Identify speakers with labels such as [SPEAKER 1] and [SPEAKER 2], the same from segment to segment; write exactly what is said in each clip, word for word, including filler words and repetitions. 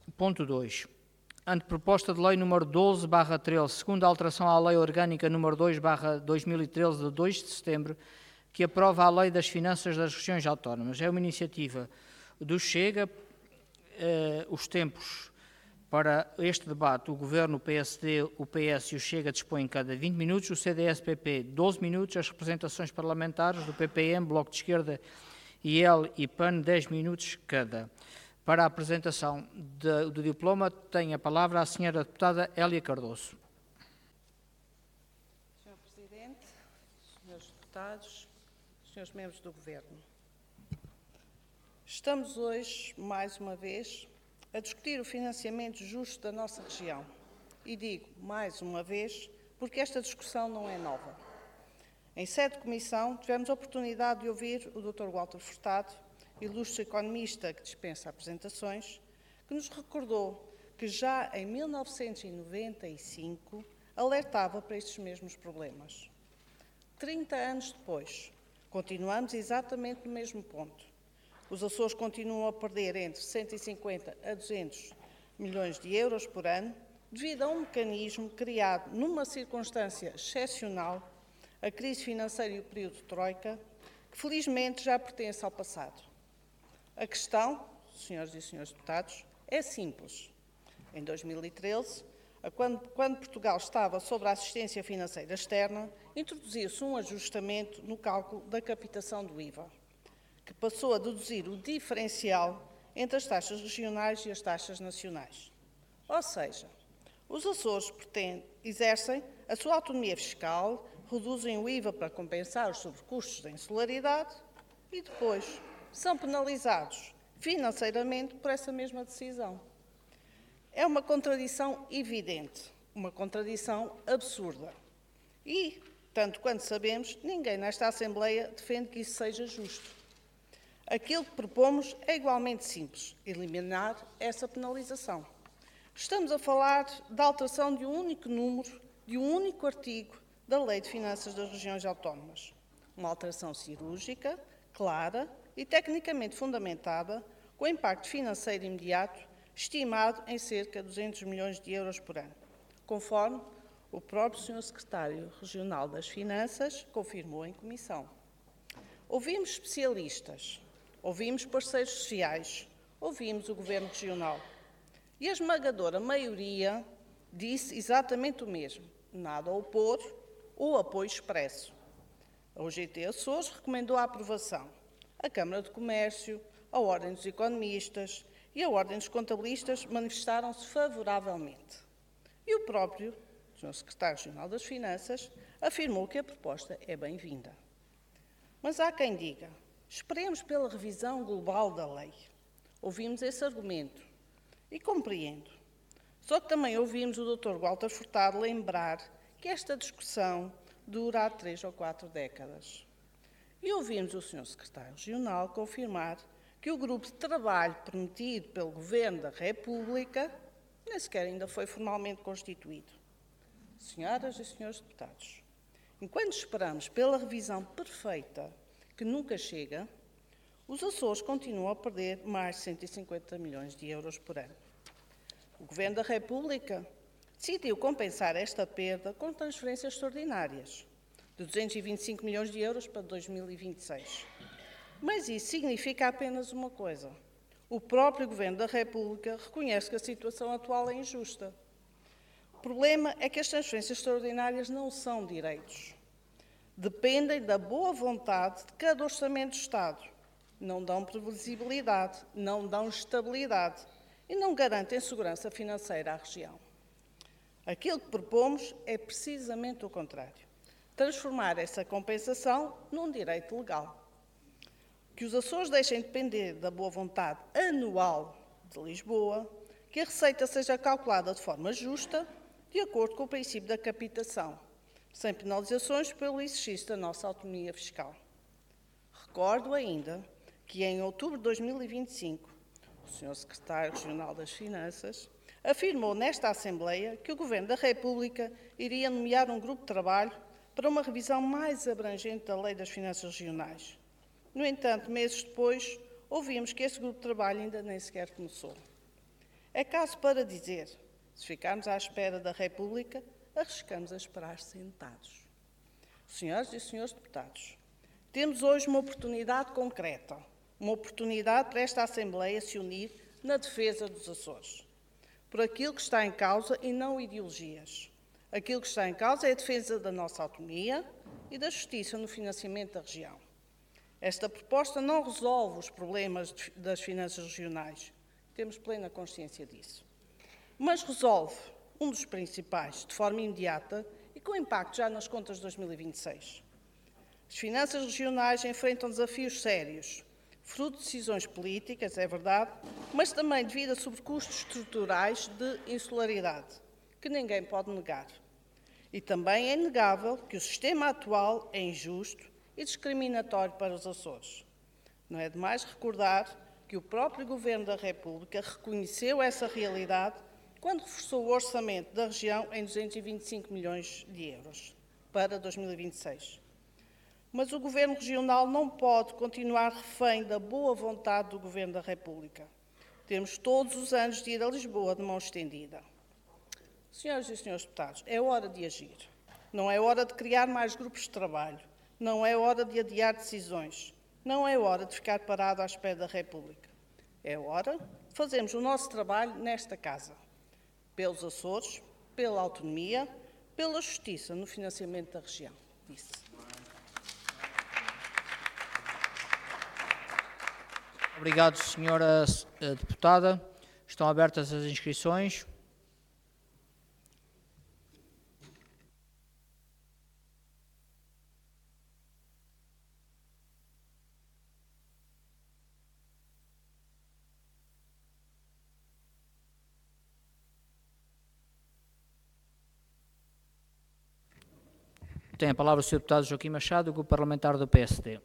[SPEAKER 1] Ponto dois. Anteproposta de Lei número doze barra treze, segunda alteração à Lei Orgânica número dois barra dois mil e treze, de dois de setembro, que aprova a Lei das Finanças das Regiões Autónomas. É uma iniciativa do Chega. Eh, os tempos para este debate, o Governo, o P S D, o P S e o Chega dispõem cada vinte minutos, o C D S P P doze minutos, as representações parlamentares do P P M, Bloco de Esquerda, I L e P A N dez minutos cada. Para a apresentação de, do diploma, tem a palavra a senhora deputada Hélia Cardoso.
[SPEAKER 2] senhor Presidente, senhores deputados, senhores membros do Governo, estamos hoje, mais uma vez, a discutir o financiamento justo da nossa região. E digo, mais uma vez, porque esta discussão não é nova. Em sede de comissão, tivemos a oportunidade de ouvir o doutor Walter Furtado, ilustre economista que dispensa apresentações, que nos recordou que já em mil novecentos e noventa e cinco alertava para estes mesmos problemas. trinta anos depois, continuamos exatamente no mesmo ponto. Os Açores continuam a perder entre cento e cinquenta a duzentos milhões de euros por ano, devido a um mecanismo criado numa circunstância excepcional, a crise financeira e o período de Troika, que felizmente já pertence ao passado. A questão, senhoras e senhores deputados, é simples. Em dois mil e treze, quando, quando Portugal estava sob a assistência financeira externa, introduziu-se um ajustamento no cálculo da captação do I V A, que passou a deduzir o diferencial entre as taxas regionais e as taxas nacionais. Ou seja, os Açores pretendem, exercem a sua autonomia fiscal, reduzem o I V A para compensar os sobrecustos da insularidade e depois são penalizados financeiramente por essa mesma decisão. É uma contradição evidente, uma contradição absurda. E, tanto quanto sabemos, ninguém nesta Assembleia defende que isso seja justo. Aquilo que propomos é igualmente simples, eliminar essa penalização. Estamos a falar da alteração de um único número, de um único artigo da Lei de Finanças das Regiões Autónomas. Uma alteração cirúrgica, clara e tecnicamente fundamentada, com impacto financeiro imediato, estimado em cerca de duzentos milhões de euros por ano, conforme o próprio senhor Secretário Regional das Finanças confirmou em comissão. Ouvimos especialistas, ouvimos parceiros sociais, ouvimos o Governo Regional. E a esmagadora maioria disse exatamente o mesmo, nada a opor ou apoio expresso. A O G T Açores recomendou a aprovação. A Câmara de Comércio, a Ordem dos Economistas e a Ordem dos Contabilistas manifestaram-se favoravelmente. E o próprio senhor Secretário Regional das Finanças afirmou que a proposta é bem-vinda. Mas há quem diga, esperemos pela revisão global da lei. Ouvimos esse argumento e compreendo. Só que também ouvimos o doutor Walter Furtado lembrar que esta discussão dura há três ou quatro décadas. E ouvimos o senhor Secretário Regional confirmar que o grupo de trabalho prometido pelo Governo da República nem sequer ainda foi formalmente constituído. Senhoras e senhores deputados, enquanto esperamos pela revisão perfeita, que nunca chega, os Açores continuam a perder mais de cento e cinquenta milhões de euros por ano. O Governo da República decidiu compensar esta perda com transferências extraordinárias, de duzentos e vinte e cinco milhões de euros para dois mil e vinte e seis. Mas isso significa apenas uma coisa. O próprio Governo da República reconhece que a situação atual é injusta. O problema é que as transferências extraordinárias não são direitos. Dependem da boa vontade de cada orçamento do Estado. Não dão previsibilidade, não dão estabilidade e não garantem segurança financeira à região. Aquilo que propomos é precisamente o contrário. Transformar essa compensação num direito legal. Que os Açores deixem de depender da boa vontade anual de Lisboa, que a receita seja calculada de forma justa, de acordo com o princípio da captação, sem penalizações pelo exercício da nossa autonomia fiscal. Recordo ainda que em outubro de dois mil e vinte e cinco, o senhor Secretário Regional das Finanças afirmou nesta Assembleia que o Governo da República iria nomear um grupo de trabalho para uma revisão mais abrangente da Lei das Finanças Regionais. No entanto, meses depois, ouvimos que este grupo de trabalho ainda nem sequer começou. É caso para dizer, se ficarmos à espera da República, arriscamos a esperar sentados. Senhoras e senhores deputados, temos hoje uma oportunidade concreta, uma oportunidade para esta Assembleia se unir na defesa dos Açores, por aquilo que está em causa e não ideologias. Aquilo que está em causa é a defesa da nossa autonomia e da justiça no financiamento da região. Esta proposta não resolve os problemas das finanças regionais, temos plena consciência disso, mas resolve um dos principais, de forma imediata e com impacto já nas contas de dois mil e vinte e seis. As finanças regionais enfrentam desafios sérios, fruto de decisões políticas, é verdade, mas também devido a sobrecustos estruturais de insularidade, que ninguém pode negar. E também é inegável que o sistema atual é injusto e discriminatório para os Açores. Não é demais recordar que o próprio Governo da República reconheceu essa realidade quando reforçou o orçamento da região em duzentos e vinte e cinco milhões de euros para dois mil e vinte e seis. Mas o Governo Regional não pode continuar refém da boa vontade do Governo da República. Temos todos os anos de ir a Lisboa de mão estendida. Senhoras e senhores deputados, é hora de agir. Não é hora de criar mais grupos de trabalho. Não é hora de adiar decisões. Não é hora de ficar parado à espera da República. É hora de fazermos o nosso trabalho nesta casa. Pelos Açores, pela autonomia, pela justiça no financiamento da região. Disse.
[SPEAKER 1] Obrigado, senhora deputada. Estão abertas as inscrições. Tem a palavra o senhor deputado Joaquim Machado, grupo parlamentar do P S D.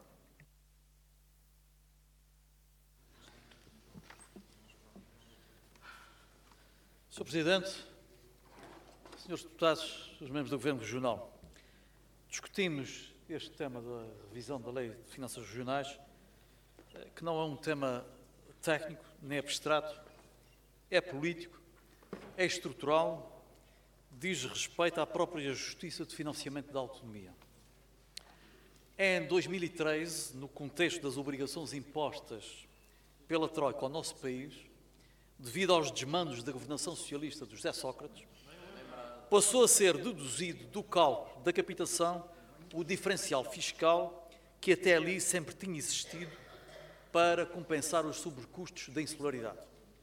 [SPEAKER 3] senhor Presidente, senhores deputados, os membros do Governo Regional, discutimos este tema da revisão da Lei de Finanças Regionais, que não é um tema técnico nem abstrato, é político, é estrutural, diz respeito à própria justiça de financiamento da autonomia. É em dois mil e treze, no contexto das obrigações impostas pela Troika ao nosso país, devido aos desmandos da governação socialista de José Sócrates, passou a ser deduzido do cálculo da capitação o diferencial fiscal que até ali sempre tinha existido para compensar os sobrecustos da insularidade.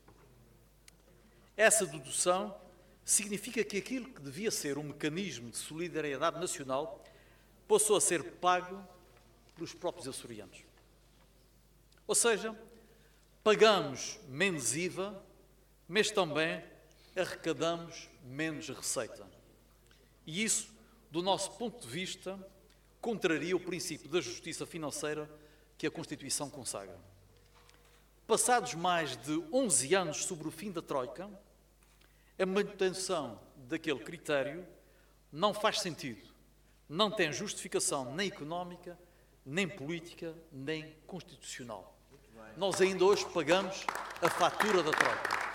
[SPEAKER 3] Essa dedução significa que aquilo que devia ser um mecanismo de solidariedade nacional passou a ser pago pelos próprios açorianos. Ou seja, pagamos menos I V A, mas também arrecadamos menos receita. E isso, do nosso ponto de vista, contraria o princípio da justiça financeira que a Constituição consagra. Passados mais de onze anos sobre o fim da Troika, a manutenção daquele critério não faz sentido, não tem justificação nem económica, nem política, nem constitucional. Nós ainda hoje pagamos a fatura da Troika.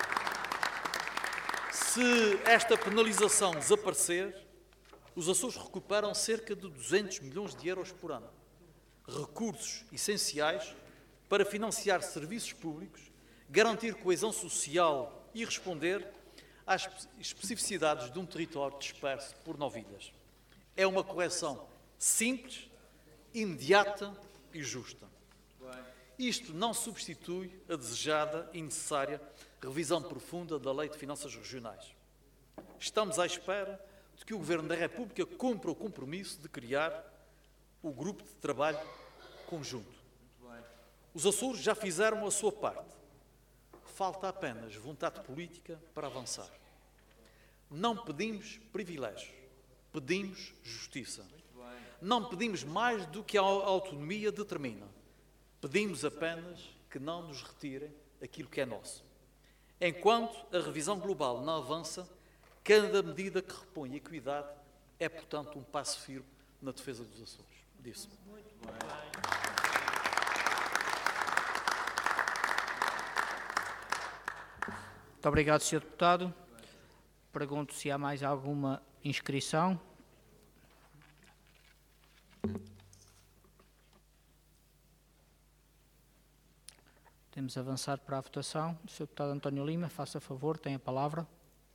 [SPEAKER 3] Se esta penalização desaparecer, os Açores recuperam cerca de duzentos milhões de euros por ano, recursos essenciais para financiar serviços públicos, garantir coesão social e responder às especificidades de um território disperso por nove ilhas. É uma correção simples, imediata e justa. Isto não substitui a desejada e necessária revisão profunda da Lei de Finanças Regionais. Estamos à espera de que o Governo da República cumpra o compromisso de criar o grupo de trabalho conjunto. Os Açores já fizeram a sua parte. Falta apenas vontade política para avançar. Não pedimos privilégios, pedimos justiça. Não pedimos mais do que a autonomia determina. Pedimos apenas que não nos retirem aquilo que é nosso. Enquanto a revisão global não avança, cada medida que repõe equidade é, portanto, um passo firme na defesa dos Açores. Disse. Muito bem.
[SPEAKER 1] Muito obrigado, senhor Deputado. Pergunto se há mais alguma inscrição. Temos de avançar para a votação. O senhor Deputado António Lima, faça favor, tem a palavra.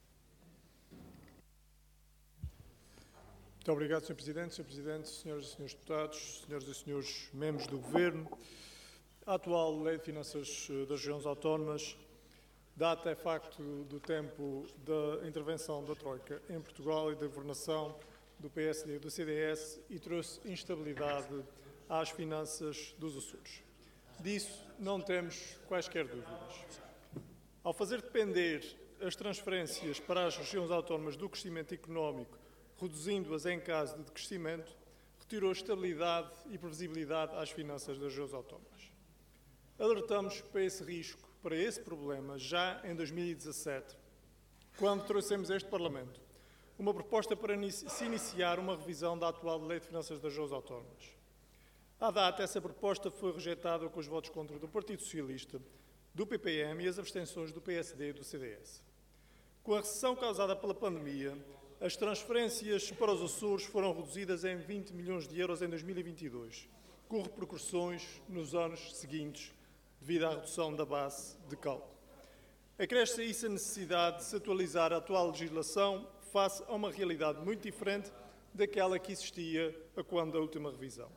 [SPEAKER 4] Muito obrigado, senhor Presidente. senhor Presidente, senhoras e senhores deputados, senhoras e senhores membros do Governo, a atual Lei de Finanças das Regiões Autónomas data, é facto, do tempo da intervenção da Troika em Portugal e da governação do P S D e do C D S e trouxe instabilidade às finanças dos Açores. Disso não temos quaisquer dúvidas. Ao fazer depender as transferências para as regiões autónomas do crescimento económico, reduzindo-as em caso de decrescimento, retirou estabilidade e previsibilidade às finanças das regiões autónomas. Alertamos para esse risco, para esse problema, já em dois mil e dezassete, quando trouxemos a este Parlamento uma proposta para se iniciar uma revisão da atual Lei de Finanças das Regiões Autónomas. À data, essa proposta foi rejeitada com os votos contra do Partido Socialista, do P P M e as abstenções do P S D e do C D S. Com a recessão causada pela pandemia, as transferências para os Açores foram reduzidas em vinte milhões de euros em dois mil e vinte e dois, com repercussões nos anos seguintes, devido à redução da base de cálculo. Acresce a isso a necessidade de se atualizar a atual legislação face a uma realidade muito diferente daquela que existia a quando da última revisão.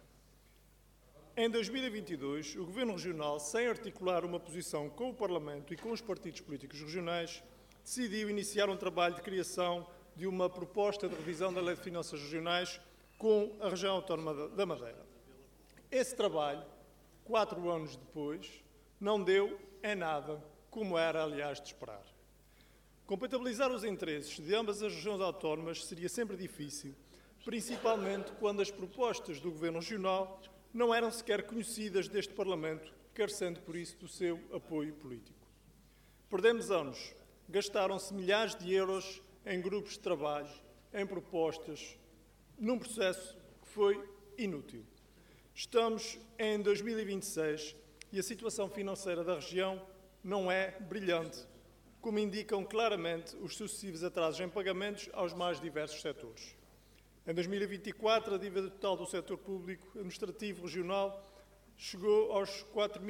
[SPEAKER 4] Em dois mil e vinte e dois, o Governo Regional, sem articular uma posição com o Parlamento e com os partidos políticos regionais, decidiu iniciar um trabalho de criação de uma proposta de revisão da Lei de Finanças Regionais com a região autónoma da Madeira. Esse trabalho, quatro anos depois, não deu em nada, como era, aliás, de esperar. Compatibilizar os interesses de ambas as regiões autónomas seria sempre difícil, principalmente quando as propostas do Governo Regional não eram sequer conhecidas deste Parlamento, carecendo por isso do seu apoio político. Perdemos anos, gastaram-se milhares de euros em grupos de trabalho, em propostas, num processo que foi inútil. Estamos em dois mil e vinte e seis e a situação financeira da região não é brilhante, como indicam claramente os sucessivos atrasos em pagamentos aos mais diversos setores. Em dois mil e vinte e quatro, a dívida total do setor público administrativo regional chegou aos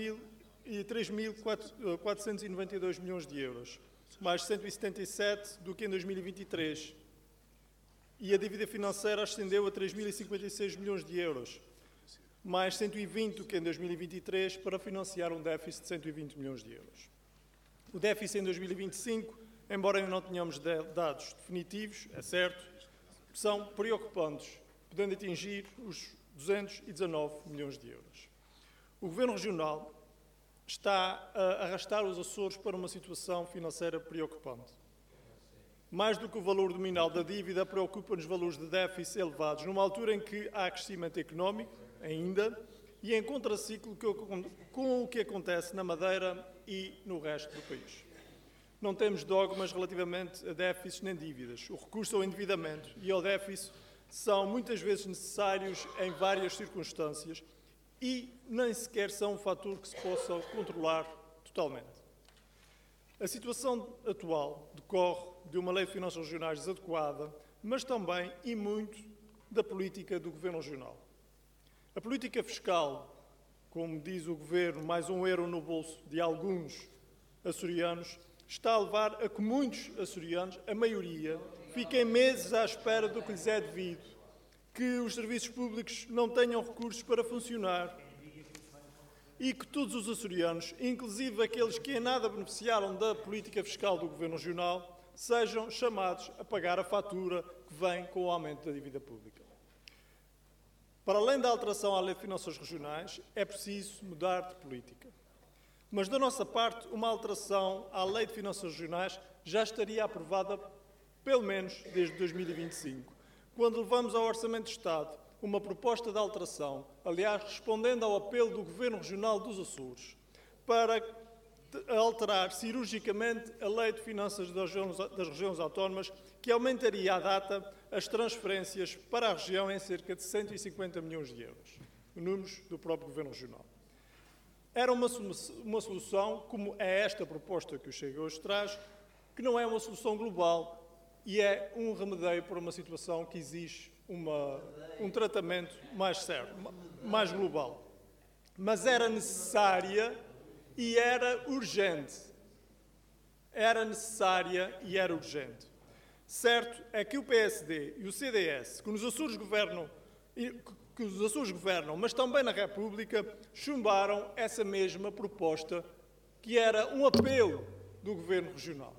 [SPEAKER 4] três mil quatrocentos e noventa e dois milhões de euros, mais cento e setenta e sete do que em dois mil e vinte e três. E a dívida financeira ascendeu a três mil e cinquenta e seis milhões de euros, mais cento e vinte do que em dois mil e vinte e três, para financiar um déficit de cento e vinte milhões de euros. O déficit em dois mil e vinte e cinco, embora ainda não tenhamos dados definitivos, é certo, são preocupantes, podendo atingir os duzentos e dezanove milhões de euros. O Governo Regional está a arrastar os Açores para uma situação financeira preocupante. Mais do que o valor nominal da dívida, preocupa-nos valores de déficit elevados, numa altura em que há crescimento económico, ainda, e em contraciclo com o que acontece na Madeira e no resto do país. Não temos dogmas relativamente a déficits nem dívidas. O recurso ao endividamento e ao déficit são muitas vezes necessários em várias circunstâncias e nem sequer são um fator que se possa controlar totalmente. A situação atual decorre de uma Lei de Finanças Regionais desadequada, mas também, e muito, da política do Governo Regional. A política fiscal, como diz o Governo, mais um euro no bolso de alguns açorianos, está a levar a que muitos açorianos, a maioria, fiquem meses à espera do que lhes é devido, que os serviços públicos não tenham recursos para funcionar e que todos os açorianos, inclusive aqueles que em nada beneficiaram da política fiscal do Governo Regional, sejam chamados a pagar a fatura que vem com o aumento da dívida pública. Para além da alteração à Lei de Finanças Regionais, é preciso mudar de política. Mas, da nossa parte, uma alteração à Lei de Finanças Regionais já estaria aprovada, pelo menos, desde dois mil e vinte e cinco, quando levamos ao Orçamento de Estado uma proposta de alteração, aliás, respondendo ao apelo do Governo Regional dos Açores, para alterar cirurgicamente a Lei de Finanças das Regiões Autónomas, que aumentaria à data as transferências para a região em cerca de cento e cinquenta milhões de euros, números do próprio Governo Regional. Era uma, uma solução, como é esta proposta que o Chega hoje traz, que não é uma solução global e é um remedio para uma situação que exige uma, um tratamento mais sério, mais global. Mas era necessária e era urgente. Era necessária e era urgente. Certo é que o P S D e o C D S, que nos Açores governam, que os Açores governam, mas também na República, chumbaram essa mesma proposta, que era um apelo do Governo Regional.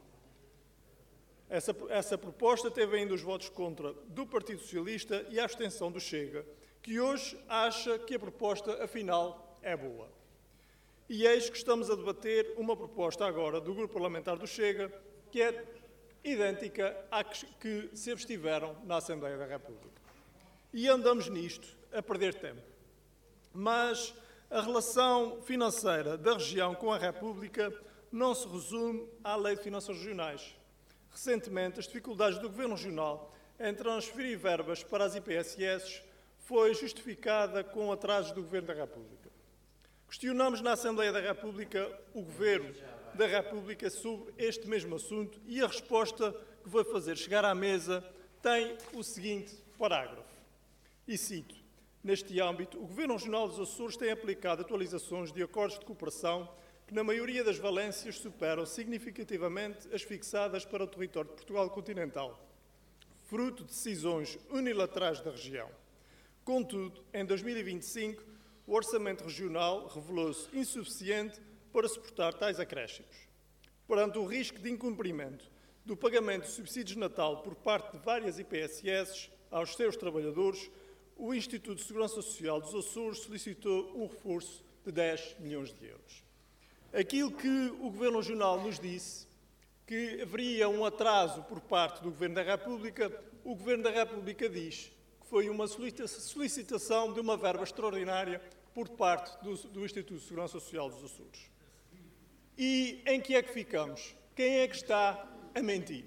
[SPEAKER 4] Essa, essa proposta teve ainda os votos contra do Partido Socialista e a abstenção do Chega, que hoje acha que a proposta, afinal, é boa. E eis que estamos a debater uma proposta agora do Grupo Parlamentar do Chega, que é idêntica à que, que se abstiveram na Assembleia da República. E andamos nisto a perder tempo. Mas a relação financeira da região com a República não se resume à Lei de Finanças Regionais. Recentemente, as dificuldades do Governo Regional em transferir verbas para as I P S S foi justificada com atrasos do Governo da República. Questionamos na Assembleia da República o Governo da República sobre este mesmo assunto e a resposta que vou fazer chegar à mesa tem o seguinte parágrafo. E cito: neste âmbito, o Governo Regional dos Açores tem aplicado atualizações de acordos de cooperação que, na maioria das valências, superam significativamente as fixadas para o território de Portugal continental, fruto de decisões unilaterais da região. Contudo, em dois mil e vinte e cinco, o orçamento regional revelou-se insuficiente para suportar tais acréscimos. Perante o risco de incumprimento do pagamento de subsídios de Natal por parte de várias I P S S aos seus trabalhadores, o Instituto de Segurança Social dos Açores solicitou um reforço de dez milhões de euros. Aquilo que o Governo Regional nos disse, que haveria um atraso por parte do Governo da República, o Governo da República diz que foi uma solicitação de uma verba extraordinária por parte do, do Instituto de Segurança Social dos Açores. E em que é que ficamos? Quem é que está a mentir?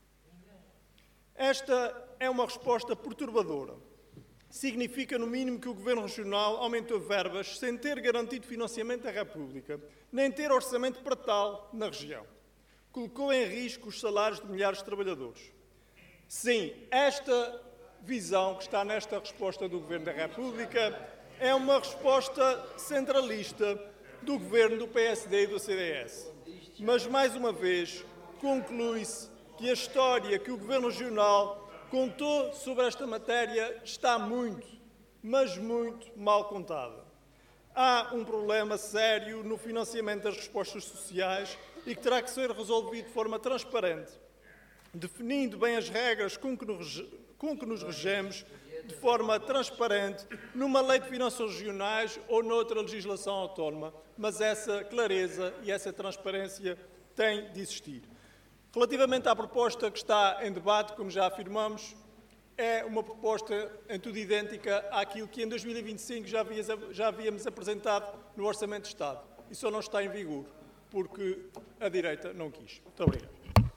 [SPEAKER 4] Esta é uma resposta perturbadora. Significa, no mínimo, que o Governo Regional aumentou verbas sem ter garantido financiamento da República, nem ter orçamento para tal na região. Colocou em risco os salários de milhares de trabalhadores. Sim, esta visão que está nesta resposta do Governo da República é uma resposta centralista do Governo do P S D e do C D S. Mas, mais uma vez, conclui-se que a história que o Governo Regional contou sobre esta matéria está muito, mas muito mal contada. Há um problema sério no financiamento das respostas sociais e que terá que ser resolvido de forma transparente, definindo bem as regras com que nos, com que nos regemos de forma transparente numa lei de finanças regionais ou noutra legislação autónoma, mas essa clareza e essa transparência têm de existir. Relativamente à proposta que está em debate, como já afirmamos, é uma proposta em tudo idêntica àquilo que em dois mil e vinte e cinco já, havia, já havíamos apresentado no Orçamento de Estado. E só não está em vigor, porque a direita não quis. Muito obrigado.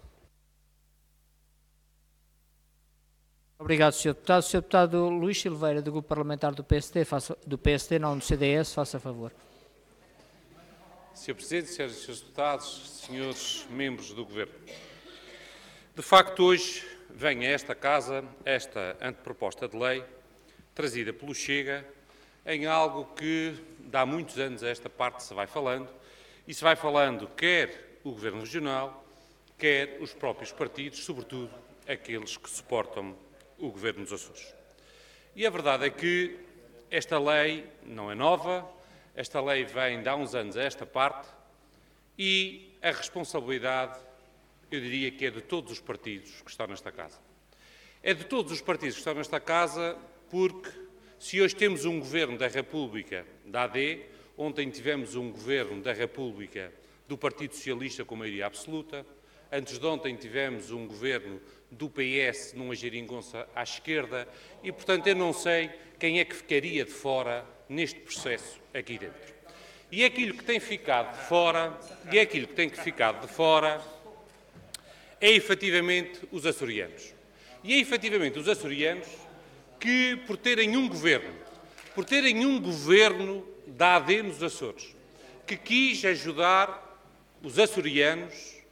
[SPEAKER 1] Obrigado, senhor Deputado. senhor Deputado Luís Silveira, do Grupo Parlamentar do P S D, faça, do P S D, não do C D S, faça favor.
[SPEAKER 5] senhor Presidente, senhoras e senhores Deputados, senhores membros do Governo. De facto, hoje vem a esta Casa esta anteproposta de lei, trazida pelo Chega, em algo que de há muitos anos a esta parte se vai falando, e se vai falando quer o Governo Regional, quer os próprios partidos, sobretudo aqueles que suportam o Governo dos Açores. E a verdade é que esta lei não é nova, esta lei vem de há uns anos a esta parte e a responsabilidade, eu diria que é de todos os partidos que estão nesta Casa. É de todos os partidos que estão nesta Casa porque se hoje temos um Governo da República da A D, ontem tivemos um Governo da República do Partido Socialista com maioria absoluta, antes de ontem tivemos um Governo do P S numa geringonça à esquerda e, portanto, eu não sei quem é que ficaria de fora neste processo aqui dentro. E aquilo que tem ficado de fora, e aquilo que tem ficado de fora é efetivamente os açorianos. E é efetivamente os açorianos que, por terem um governo, por terem um governo da A D nos Açores, que quis ajudar os açorianos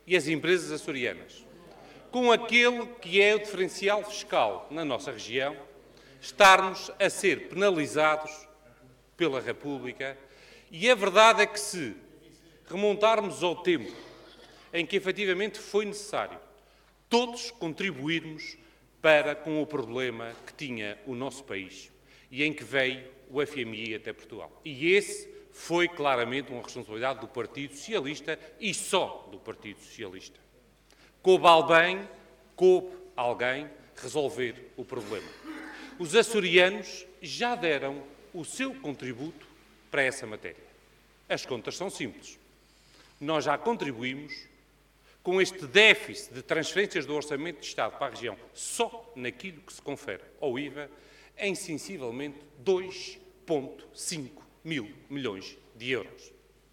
[SPEAKER 5] e as empresas açorianas, com aquele que é o diferencial fiscal na nossa região, estarmos a ser penalizados pela República. E a verdade é que, se remontarmos ao tempo em que efetivamente foi necessário todos contribuirmos para com o problema que tinha o nosso país e em que veio o F M I até Portugal. E esse foi claramente uma responsabilidade do Partido Socialista e só do Partido Socialista. Coube alguém, coube alguém resolver o problema. Os açorianos já deram o seu contributo para essa matéria. As contas são simples. Nós já contribuímos com este déficit de transferências do Orçamento de Estado para a região, só naquilo que se confere ao I V A, em sensivelmente dois vírgula cinco mil milhões de euros.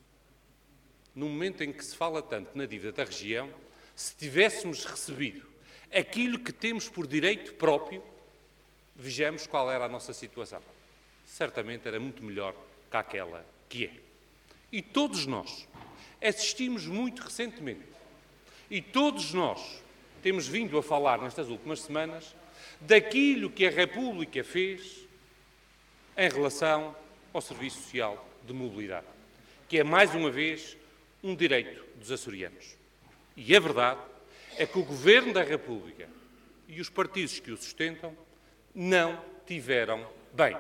[SPEAKER 5] No momento em que se fala tanto na dívida da região, se tivéssemos recebido aquilo que temos por direito próprio, vejamos qual era a nossa situação. Certamente era muito melhor que aquela que é. E todos nós assistimos muito recentemente, e todos nós temos vindo a falar nestas últimas semanas daquilo que a República fez em relação ao Serviço Social de Mobilidade, que é, mais uma vez, um direito dos açorianos. E a verdade é que o Governo da República e os partidos que o sustentam não tiveram bem.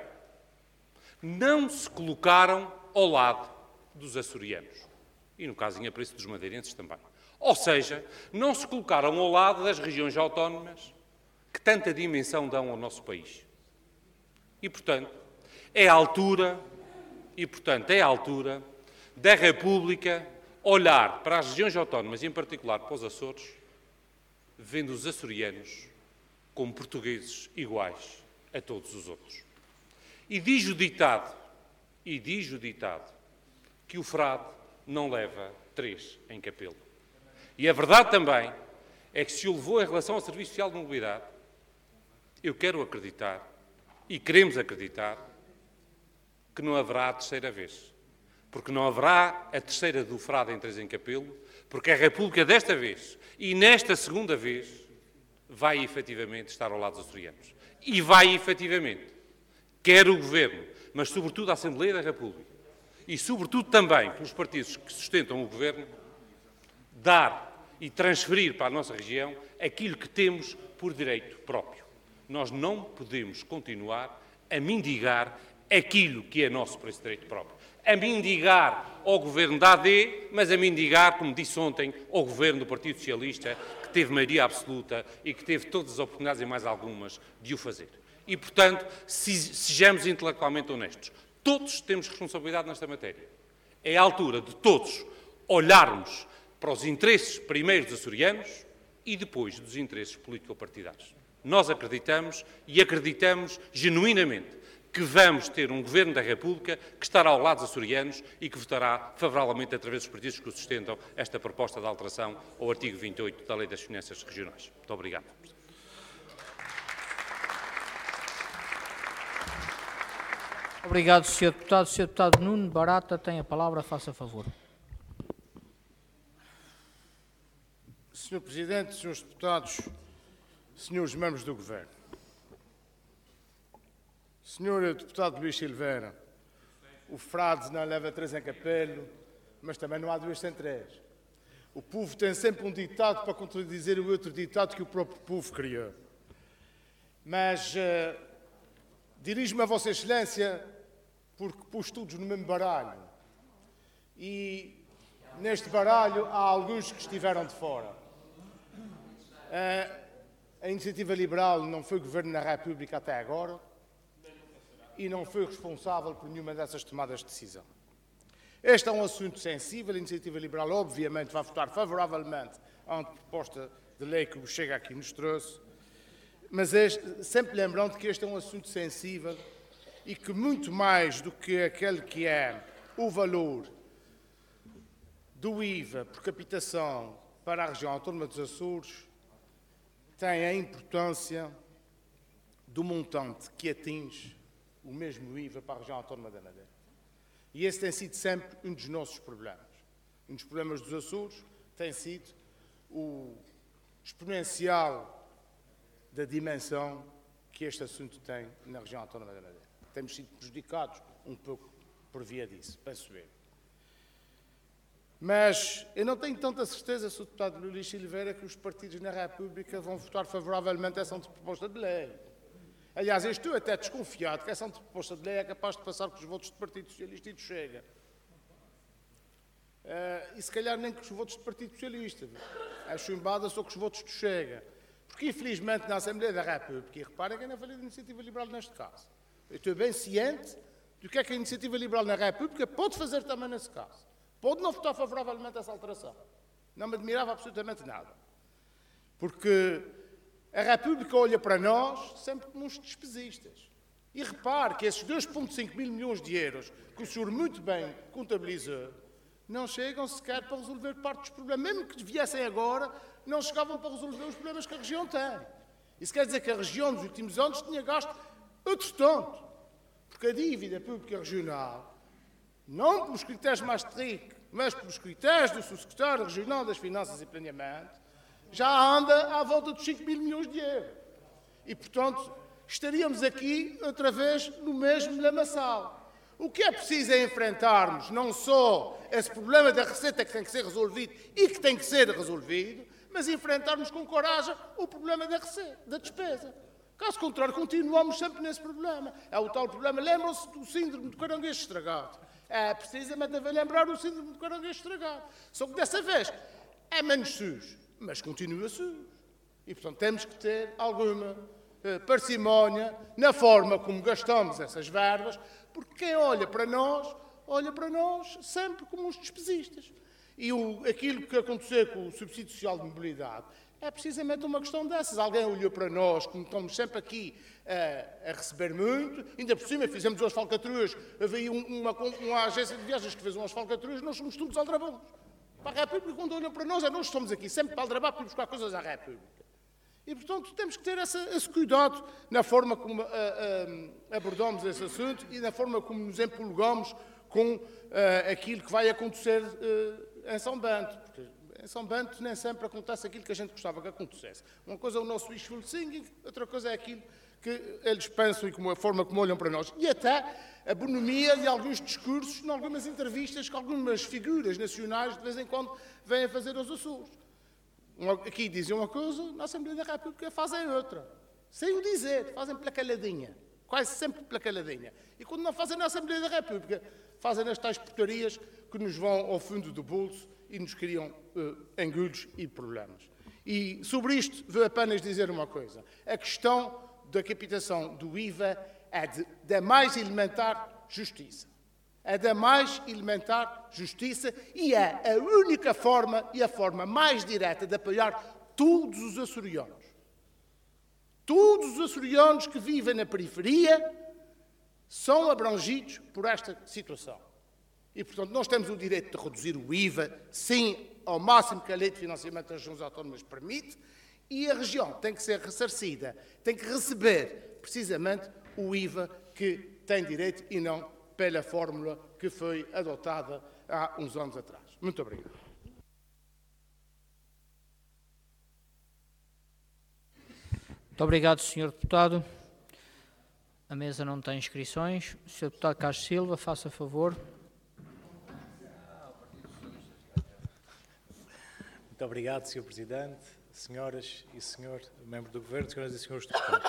[SPEAKER 5] Não se colocaram ao lado dos açorianos. E, no caso em apreço dos madeirenses também. Ou seja, não se colocaram ao lado das regiões autónomas que tanta dimensão dão ao nosso país. E, portanto, é a altura, e, portanto, é a altura da República olhar para as regiões autónomas, e em particular para os Açores, vendo os açorianos como portugueses iguais a todos os outros. E diz o ditado, e diz o ditado, que o frade não leva três em capelo. E a verdade também é que, se o levou em relação ao Serviço Social de Mobilidade, eu quero acreditar, e queremos acreditar, que não haverá a terceira vez. Porque não haverá a terceira do frade em três em capelo, porque a República desta vez, e nesta segunda vez, vai efetivamente estar ao lado dos açorianos. E vai efetivamente, quer o Governo, mas sobretudo a Assembleia da República, e sobretudo também pelos partidos que sustentam o Governo, dar e transferir para a nossa região aquilo que temos por direito próprio. Nós não podemos continuar a mendigar aquilo que é nosso por esse direito próprio. A mendigar ao Governo da A D, mas a mendigar, como disse ontem, ao Governo do Partido Socialista, que teve maioria absoluta e que teve todas as oportunidades e mais algumas de o fazer. E, portanto, sejamos intelectualmente honestos. Todos temos responsabilidade nesta matéria. É a altura de todos olharmos para os interesses primeiros dos açorianos e depois dos interesses político-partidários. Nós acreditamos, e acreditamos genuinamente, que vamos ter um Governo da República que estará ao lado dos açorianos e que votará favoravelmente, através dos partidos que o sustentam, esta proposta de alteração ao artigo vinte e oito da Lei das Finanças Regionais. Muito obrigado.
[SPEAKER 1] Obrigado, senhor Deputado. senhor Deputado Nuno Barata tem a palavra. Faça favor.
[SPEAKER 6] senhor Presidente, senhores Deputados, senhores membros do Governo. senhor Deputado Luís Silveira, o frade não leva três em capelo, mas também não há duas sem três. O povo tem sempre um ditado para contradizer o outro ditado que o próprio povo criou. Mas uh, dirijo-me a Vossa Excelência porque pus todos no mesmo baralho. E neste baralho há alguns que estiveram de fora. Uh, a Iniciativa Liberal não foi Governo da República até agora e não foi responsável por nenhuma dessas tomadas de decisão. Este é um assunto sensível. A Iniciativa Liberal, obviamente, vai votar favoravelmente à proposta de lei que o Chega aqui nos trouxe, mas este, sempre lembrando que este é um assunto sensível e que, muito mais do que aquele que é o valor do I V A por captação para a região autónoma dos Açores, tem a importância do montante que atinge o mesmo I V A para a região autónoma da Madeira. E esse tem sido sempre um dos nossos problemas. Um dos problemas dos Açores tem sido o exponencial da dimensão que este assunto tem na região autónoma da Madeira. Temos sido prejudicados um pouco por via disso, penso eu. Mas eu não tenho tanta certeza, Senhor Deputado Luís Silveira, que os partidos na República vão votar favoravelmente a essa proposta de lei. Aliás, eu estou até desconfiado que essa proposta de lei é capaz de passar com os votos do Partido Socialista e do Chega. Uh, e se calhar nem com os votos do Partido Socialista. É chumbada só com os votos do Chega. Porque, infelizmente, na Assembleia da República, e reparem que eu não falei de iniciativa liberal neste caso, eu estou bem ciente do que é que a iniciativa liberal na República pode fazer também nesse caso. Pode não votar favoravelmente a essa alteração. Não me admirava absolutamente nada. Porque a República olha para nós sempre como uns despesistas. E repare que esses dois vírgula cinco mil milhões de euros, que o senhor muito bem contabilizou, não chegam sequer para resolver parte dos problemas. Mesmo que viessem agora, não chegavam para resolver os problemas que a região tem. Isso quer dizer que a região, nos últimos anos, tinha gasto outro tanto. Porque a dívida pública regional, não pelos critérios Maastricht, mas pelos critérios do Subsecretário Regional das Finanças e Planeamento, já anda à volta dos cinco mil milhões de euros. E, portanto, estaríamos aqui outra vez no mesmo lamaçal. O que é preciso é enfrentarmos não só esse problema da receita que tem que ser resolvido e que tem que ser resolvido, mas enfrentarmos com coragem o problema da receita, da despesa. Caso contrário, continuamos sempre nesse problema. É o tal problema. Lembram-se do síndrome de caranguejo estragado. É precisamente a lembrar o síndrome de caranguejo estragado. Só que dessa vez é menos sujo, mas continua sujo. E, portanto, temos que ter alguma eh, parcimónia na forma como gastamos essas verbas, porque quem olha para nós, olha para nós sempre como uns despesistas. E o, aquilo que aconteceu com o subsídio social de mobilidade é precisamente uma questão dessas. Alguém olhou para nós, como estamos sempre aqui a, a receber muito, ainda por cima fizemos umas falcatruas, havia uma, uma agência de viagens que fez umas falcatruas, nós somos todos aldrabões. Para a República, quando olham para nós, é nós que estamos aqui, sempre para aldrabar, para ir buscar coisas à República. E, portanto, temos que ter essa, esse cuidado na forma como a, a, abordamos esse assunto e na forma como nos empolgamos com a, aquilo que vai acontecer a, em São Bento. Porque em São Bento nem sempre acontece aquilo que a gente gostava que acontecesse. Uma coisa é o nosso wishful thinking, outra coisa é aquilo que eles pensam e como a forma como olham para nós. E até a bonomia de alguns discursos, em algumas entrevistas que algumas figuras nacionais de vez em quando vêm a fazer aos Açores. Aqui dizem uma coisa, na Assembleia da República fazem outra. Sem o dizer, fazem pela caladinha. Quase sempre pela caladinha. E quando não fazem na Assembleia da República, fazem as tais portarias que nos vão ao fundo do bolso e nos criam uh, engulhos e problemas. E sobre isto, vou apenas dizer uma coisa. A questão da captação do I V A é de, da mais elementar justiça. É da mais elementar justiça e é a única forma e a forma mais direta de apoiar todos os açorianos. Todos os açorianos que vivem na periferia são abrangidos por esta situação. E, portanto, nós temos o direito de reduzir o I V A, sim, ao máximo que a Lei de Financiamento das Regiões Autónomas permite, e a região tem que ser ressarcida, tem que receber, precisamente, o I V A que tem direito e não pela fórmula que foi adotada há uns anos atrás. Muito obrigado.
[SPEAKER 1] Muito obrigado, senhor Deputado. A mesa não tem inscrições. O senhor Deputado Carlos Silva, faça favor.
[SPEAKER 7] Muito obrigado, senhor Presidente, senhoras e senhor membro do Governo, senhoras e senhores deputados.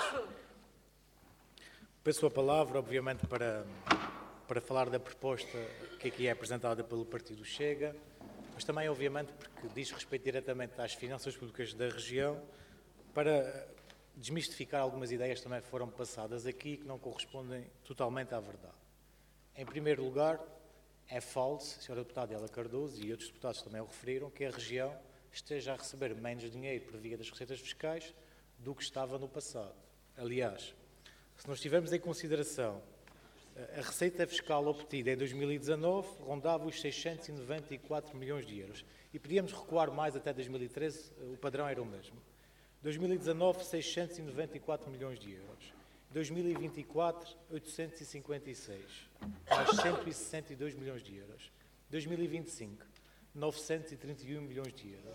[SPEAKER 7] Peço a palavra, obviamente, para, para falar da proposta que aqui é apresentada pelo Partido Chega, mas também, obviamente, porque diz respeito diretamente às finanças públicas da região, para desmistificar algumas ideias que também foram passadas aqui que não correspondem totalmente à verdade. Em primeiro lugar, é falso, a senhora deputada Ela Cardoso e outros deputados também o referiram, que a região esteja a receber menos dinheiro por via das receitas fiscais do que estava no passado. Aliás, se nós tivermos em consideração a receita fiscal obtida em dois mil e dezanove, rondava os seiscentos e noventa e quatro milhões de euros. E podíamos recuar mais até dois mil e treze, o padrão era o mesmo. dois mil e dezanove, seiscentos e noventa e quatro milhões de euros. dois mil e vinte e quatro, oitocentos e cinquenta e seis, mais cento e sessenta e dois milhões de euros. dois mil e vinte e cinco, novecentos e trinta e um milhões de euros.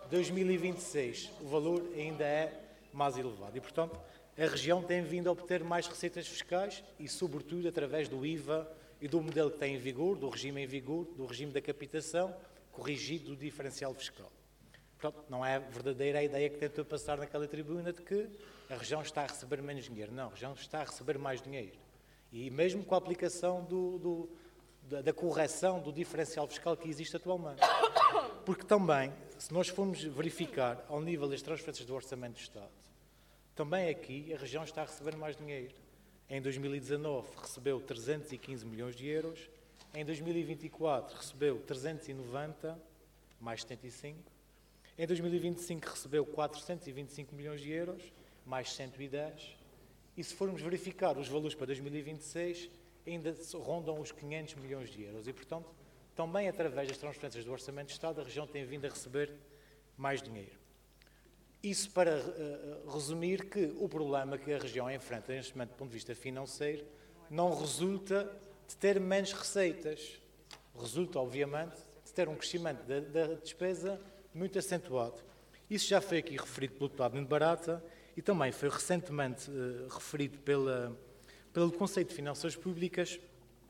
[SPEAKER 7] dois mil e vinte e seis o valor ainda é mais elevado. E, portanto, a região tem vindo a obter mais receitas fiscais e, sobretudo, através do I V A e do modelo que tem em vigor, do regime em vigor, do regime da capitação, corrigido do diferencial fiscal. Portanto, não é verdadeira a ideia que tentou passar naquela tribuna de que a região está a receber menos dinheiro. Não, a região está a receber mais dinheiro. E mesmo com a aplicação do, do, da, da correção do diferencial fiscal que existe atualmente. Porque também, se nós formos verificar ao nível das transferências do Orçamento do Estado, também aqui a região está a receber mais dinheiro. Em dois mil e dezanove recebeu trezentos e quinze milhões de euros, em dois mil e vinte e quatro recebeu trezentos e noventa, mais setenta e cinco, em dois mil e vinte e cinco recebeu quatrocentos e vinte e cinco milhões de euros, mais cento e dez, e se formos verificar os valores para dois mil e vinte e seis, ainda rondam os quinhentos milhões de euros. E, portanto, também através das transferências do Orçamento de Estado, a região tem vindo a receber mais dinheiro. Isso para uh, resumir que o problema que a região enfrenta neste momento, do ponto de vista financeiro, não resulta de ter menos receitas. Resulta, obviamente, de ter um crescimento da, da despesa muito acentuado. Isso já foi aqui referido pelo deputado Nuno Barata e também foi recentemente uh, referido pela, pelo Conselho de Finanças Públicas,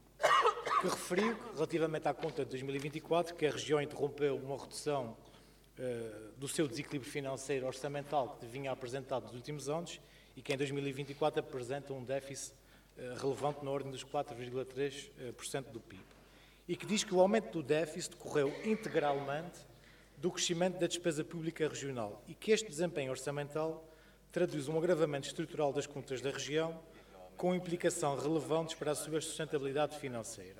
[SPEAKER 7] que referiu, relativamente à conta de dois mil e vinte e quatro, que a região interrompeu uma redução uh, do seu desequilíbrio financeiro orçamental que vinha apresentado nos últimos anos e que em dois mil e vinte e quatro apresenta um déficit uh, relevante na ordem dos quatro vírgula três por cento do P I B. E que diz que o aumento do déficit decorreu integralmente do crescimento da despesa pública regional e que este desempenho orçamental traduz um agravamento estrutural das contas da região com implicação relevantes para a sua sustentabilidade financeira.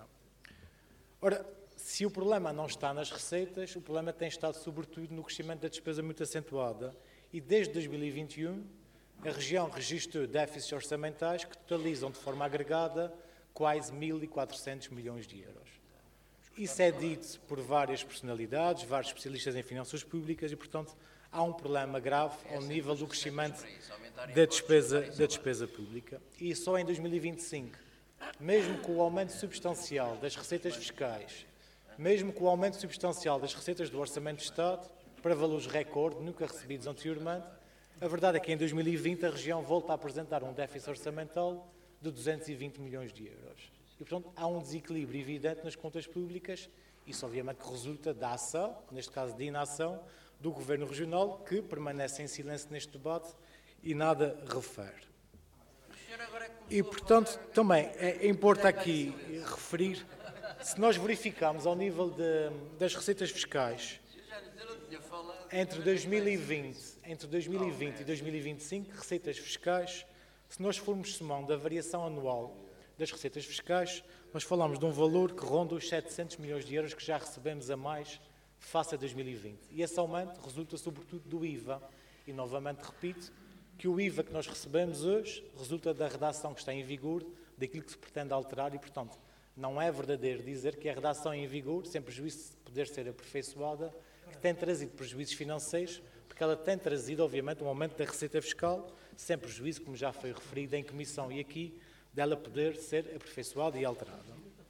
[SPEAKER 7] Ora, se o problema não está nas receitas, o problema tem estado sobretudo no crescimento da despesa muito acentuada e desde dois mil e vinte e um a região registrou déficits orçamentais que totalizam de forma agregada quase mil e quatrocentos milhões de euros. Isso é dito por várias personalidades, vários especialistas em finanças públicas e, portanto, há um problema grave ao nível do crescimento da despesa, da despesa pública. E só em dois mil e vinte e cinco, mesmo com o aumento substancial das receitas fiscais, mesmo com o aumento substancial das receitas do Orçamento de Estado, para valores recorde, nunca recebidos anteriormente, a verdade é que em dois mil e vinte a região volta a apresentar um déficit orçamental de duzentos e vinte milhões de euros. E, portanto, há um desequilíbrio evidente nas contas públicas. Isso, obviamente, que resulta da ação, neste caso de inação, do Governo Regional, que permanece em silêncio neste debate e nada refere. E, portanto, também é, importa aqui referir, se nós verificarmos ao nível de, das receitas fiscais, entre dois mil e vinte, entre dois mil e vinte e dois mil e vinte e cinco, receitas fiscais, se nós formos somando a variação anual das receitas fiscais, nós falamos de um valor que ronda os setecentos milhões de euros que já recebemos a mais face a dois mil e vinte. E esse aumento resulta sobretudo do I V A. E, novamente, repito, que o I V A que nós recebemos hoje resulta da redação que está em vigor, daquilo que se pretende alterar e, portanto, não é verdadeiro dizer que a redação em vigor, sem prejuízo de poder ser aperfeiçoada, que tem trazido prejuízos financeiros, porque ela tem trazido, obviamente, um aumento da receita fiscal, sem prejuízo, como já foi referido em comissão e aqui, dela poder ser aperfeiçoada e alterada.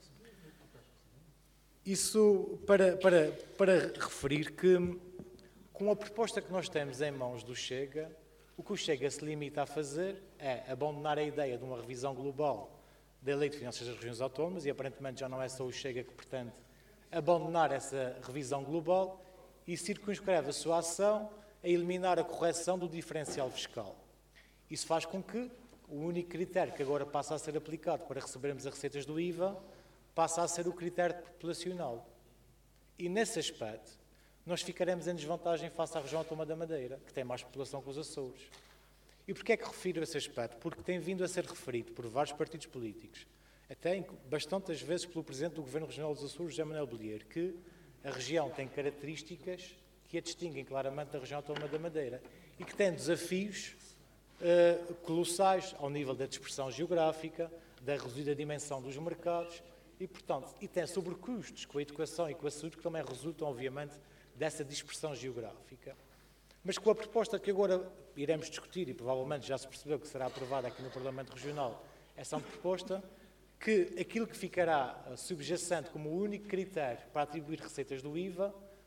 [SPEAKER 7] Isso para, para, para referir que, com a proposta que nós temos em mãos do Chega, o que o Chega se limita a fazer é abandonar a ideia de uma revisão global da Lei de Finanças das Regiões Autónomas, e aparentemente já não é só o Chega que pretende abandonar essa revisão global, e circunscreve a sua ação a eliminar a correção do diferencial fiscal. Isso faz com que o único critério que agora passa a ser aplicado para recebermos as receitas do I V A passa a ser o critério populacional. E, nesse aspecto, nós ficaremos em desvantagem face à região autónoma da Madeira, que tem mais população que os Açores. E porquê é que refiro esse aspecto? Porque tem vindo a ser referido por vários partidos políticos, até bastantes vezes pelo Presidente do Governo Regional dos Açores, José Manuel Bolheiro, que a região tem características que a distinguem claramente da região autónoma da Madeira e que tem desafios Uh, colossais ao nível da dispersão geográfica, da reduzida dimensão dos mercados e, portanto, e tem sobrecustos com a educação e com a saúde que também resultam, obviamente, dessa dispersão geográfica. Mas com a proposta que agora iremos discutir, e provavelmente já se percebeu que será aprovada aqui no Parlamento Regional, essa é uma proposta que aquilo que ficará subjacente como o único critério para atribuir receitas do I V A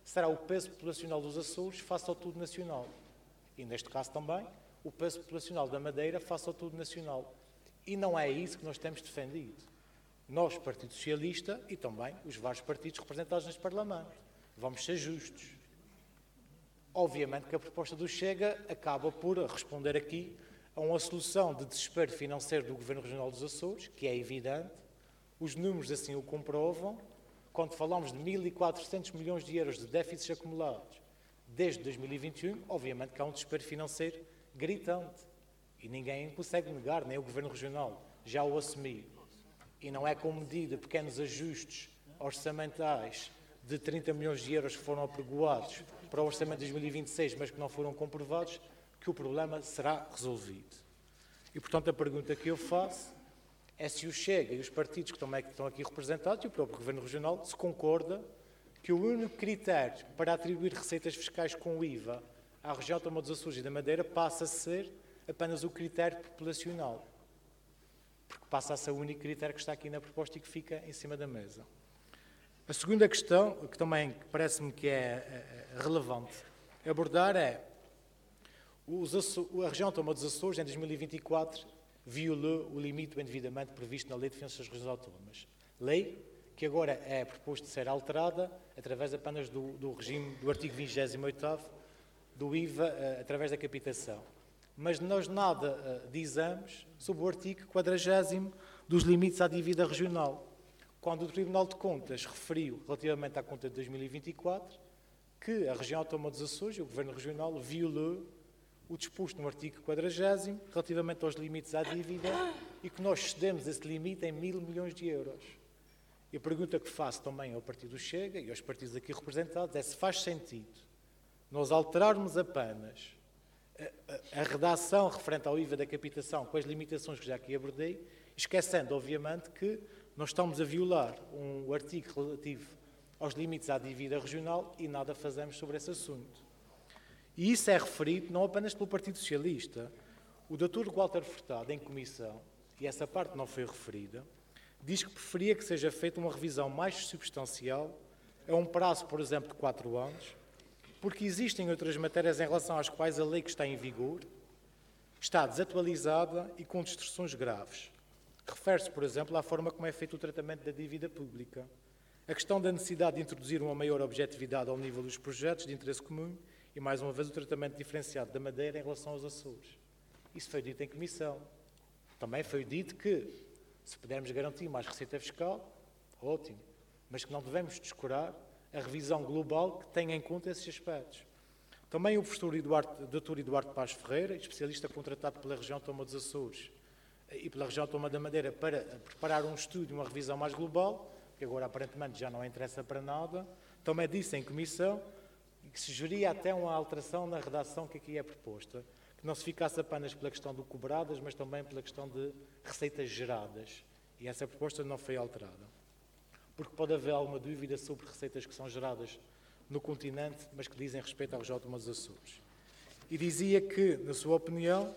[SPEAKER 7] será o peso populacional dos Açores face ao tudo nacional. E, neste caso também, o peso populacional da Madeira face ao tudo nacional. E não é isso que nós temos defendido. Nós, Partido Socialista, e também os vários partidos representados neste Parlamento. Vamos ser justos. Obviamente que a proposta do Chega acaba por responder aqui a uma solução de desespero financeiro do Governo Regional dos Açores, que é evidente, os números assim o comprovam, quando falamos de mil e quatrocentos milhões de euros de déficits acumulados desde dois mil e vinte e um, obviamente que há um desespero financeiro gritante. E ninguém consegue negar, nem o Governo Regional já o assumiu. E não é com medida de pequenos ajustes orçamentais de trinta milhões de euros que foram apregoados para o orçamento de dois mil e vinte e seis, mas que não foram comprovados, que o problema será resolvido. E, portanto, a pergunta que eu faço é se o Chega e os partidos que também estão aqui representados e o próprio Governo Regional se concorda que o único critério para atribuir receitas fiscais com o I V A à região autónoma dos Açores e da Madeira passa a ser apenas o critério populacional. Porque passa a ser o único critério que está aqui na proposta e que fica em cima da mesa. A segunda questão, que também parece-me que é relevante abordar, é os Açores, a região autónoma dos Açores, em dois mil e vinte e quatro, violou o limite do endividamento previsto na Lei de Finanças das Regiões Autónomas. Lei que agora é proposto ser alterada através apenas do, do regime do artigo vigésimo oitavo do I V A, uh, através da capitação. Mas nós nada uh, dizemos sobre o artigo quadragésimo dos limites à dívida regional, quando o Tribunal de Contas referiu, relativamente à conta de dois mil e vinte e quatro, que a região autónoma dos Açores e o Governo Regional violou o disposto no artigo quadragésimo relativamente aos limites à dívida e que nós excedemos esse limite em mil milhões de euros. E a pergunta que faço também ao Partido Chega e aos partidos aqui representados é se faz sentido nós alterarmos apenas a, a, a redação referente ao I V A da capitação com as limitações que já aqui abordei, esquecendo, obviamente, que nós estamos a violar um artigo relativo aos limites à dívida regional e nada fazemos sobre esse assunto. E isso é referido não apenas pelo Partido Socialista. O doutor Walter Furtado, em comissão, e essa parte não foi referida, diz que preferia que seja feita uma revisão mais substancial, a um prazo, por exemplo, de quatro anos, porque existem outras matérias em relação às quais a lei que está em vigor está desatualizada e com distorções graves. Refere-se, por exemplo, à forma como é feito o tratamento da dívida pública, a questão da necessidade de introduzir uma maior objetividade ao nível dos projetos de interesse comum e, mais uma vez, o tratamento diferenciado da Madeira em relação aos Açores. Isso foi dito em comissão. Também foi dito que, se pudermos garantir mais receita fiscal, ótimo, mas que não devemos descurar a revisão global que tenha em conta esses aspectos. Também o professor Eduardo, doutor Eduardo Paz Ferreira, especialista contratado pela região autónoma dos Açores e pela região autónoma da Madeira para preparar um estudo e uma revisão mais global, que agora aparentemente já não interessa para nada, também disse em comissão que se sugeria até uma alteração na redação que aqui é proposta, que não se ficasse apenas pela questão do cobradas, mas também pela questão de receitas geradas. E essa proposta não foi alterada. Porque pode haver alguma dúvida sobre receitas que são geradas no continente, mas que dizem respeito aos autónomos dos Açores. E dizia que, na sua opinião,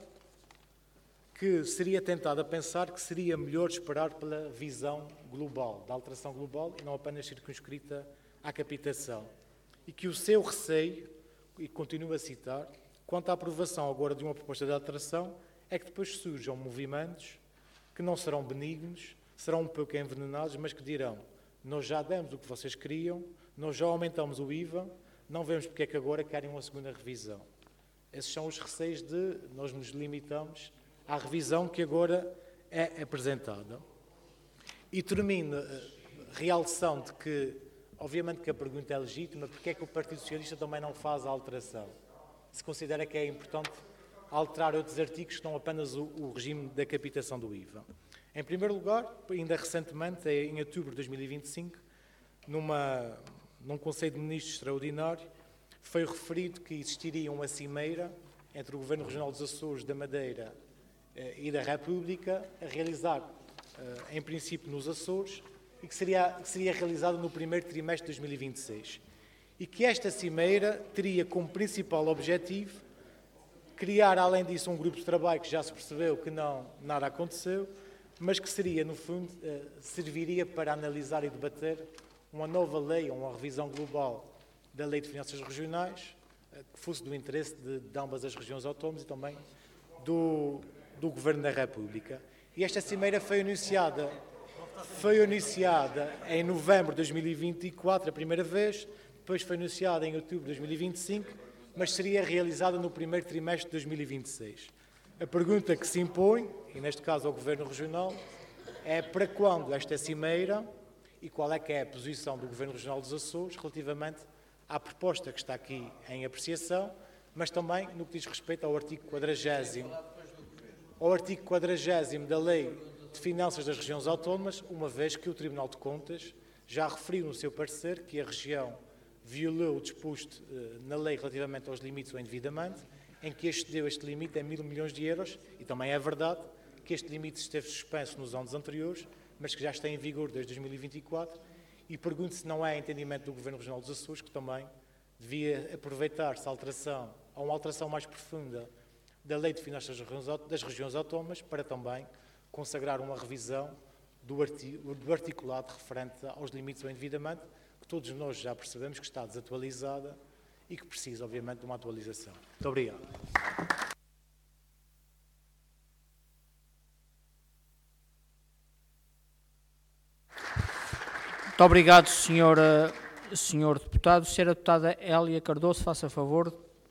[SPEAKER 7] que seria tentado a pensar que seria melhor esperar pela visão global, da alteração global, e não apenas circunscrita à capitação. E que o seu receio, e continuo a citar, quanto à aprovação agora de uma proposta de alteração, é que depois surjam movimentos que não serão benignos, serão um pouco envenenados, mas que dirão: nós já demos o que vocês queriam, nós já aumentamos o I V A, não vemos porque é que agora querem uma segunda revisão. Esses são os receios de nós nos limitamos à revisão que agora é apresentada. E termino realçando que, obviamente que a pergunta é legítima, porque é que o Partido Socialista também não faz a alteração? Se considera que é importante alterar outros artigos que não apenas o, o regime da capitação do I V A. Em primeiro lugar, ainda recentemente, em outubro de dois mil e vinte e cinco, numa, num Conselho de Ministros extraordinário, foi referido que existiria uma cimeira entre o Governo Regional dos Açores, da Madeira eh, e da República, a realizar, eh, em princípio, nos Açores, e que seria, que seria realizada no primeiro trimestre de dois mil e vinte e seis. E que esta cimeira teria como principal objetivo criar, além disso, um grupo de trabalho que já se percebeu que não, nada aconteceu, mas que seria, no fundo, eh, serviria para analisar e debater uma nova lei, uma revisão global da Lei de Finanças Regionais, que fosse do interesse de, de ambas as regiões autónomas e também do, do Governo da República. E esta cimeira foi anunciada, foi anunciada em novembro de dois mil e vinte e quatro, a primeira vez, depois foi anunciada em outubro de dois mil e vinte e cinco, mas seria realizada no primeiro trimestre de dois mil e vinte e seis. A pergunta que se impõe, e neste caso ao Governo Regional, é para quando esta cimeira e qual é que é a posição do Governo Regional dos Açores relativamente à proposta que está aqui em apreciação, mas também no que diz respeito ao artigo quadragésimo, ao artigo quadragésimo da Lei de Finanças das Regiões Autónomas, uma vez que o Tribunal de Contas já referiu no seu parecer que a região violou o disposto eh, na lei relativamente aos limites ao endividamento, em que excedeu este limite em mil milhões de euros, e também é verdade que este limite esteve suspenso nos anos anteriores, mas que já está em vigor desde dois mil e vinte e quatro, e pergunto se não é entendimento do Governo Regional dos Açores que também devia aproveitar-se a alteração, a uma alteração mais profunda da Lei de Finanças das Regiões Autónomas para também consagrar uma revisão do, artigo, do articulado referente aos limites ao endividamento, que todos nós já percebemos que está desatualizada e que precisa, obviamente, de uma atualização. Muito obrigado.
[SPEAKER 1] Muito obrigado, senhor, senhor deputado. Senhora deputada Hélia Cardoso, faça favor.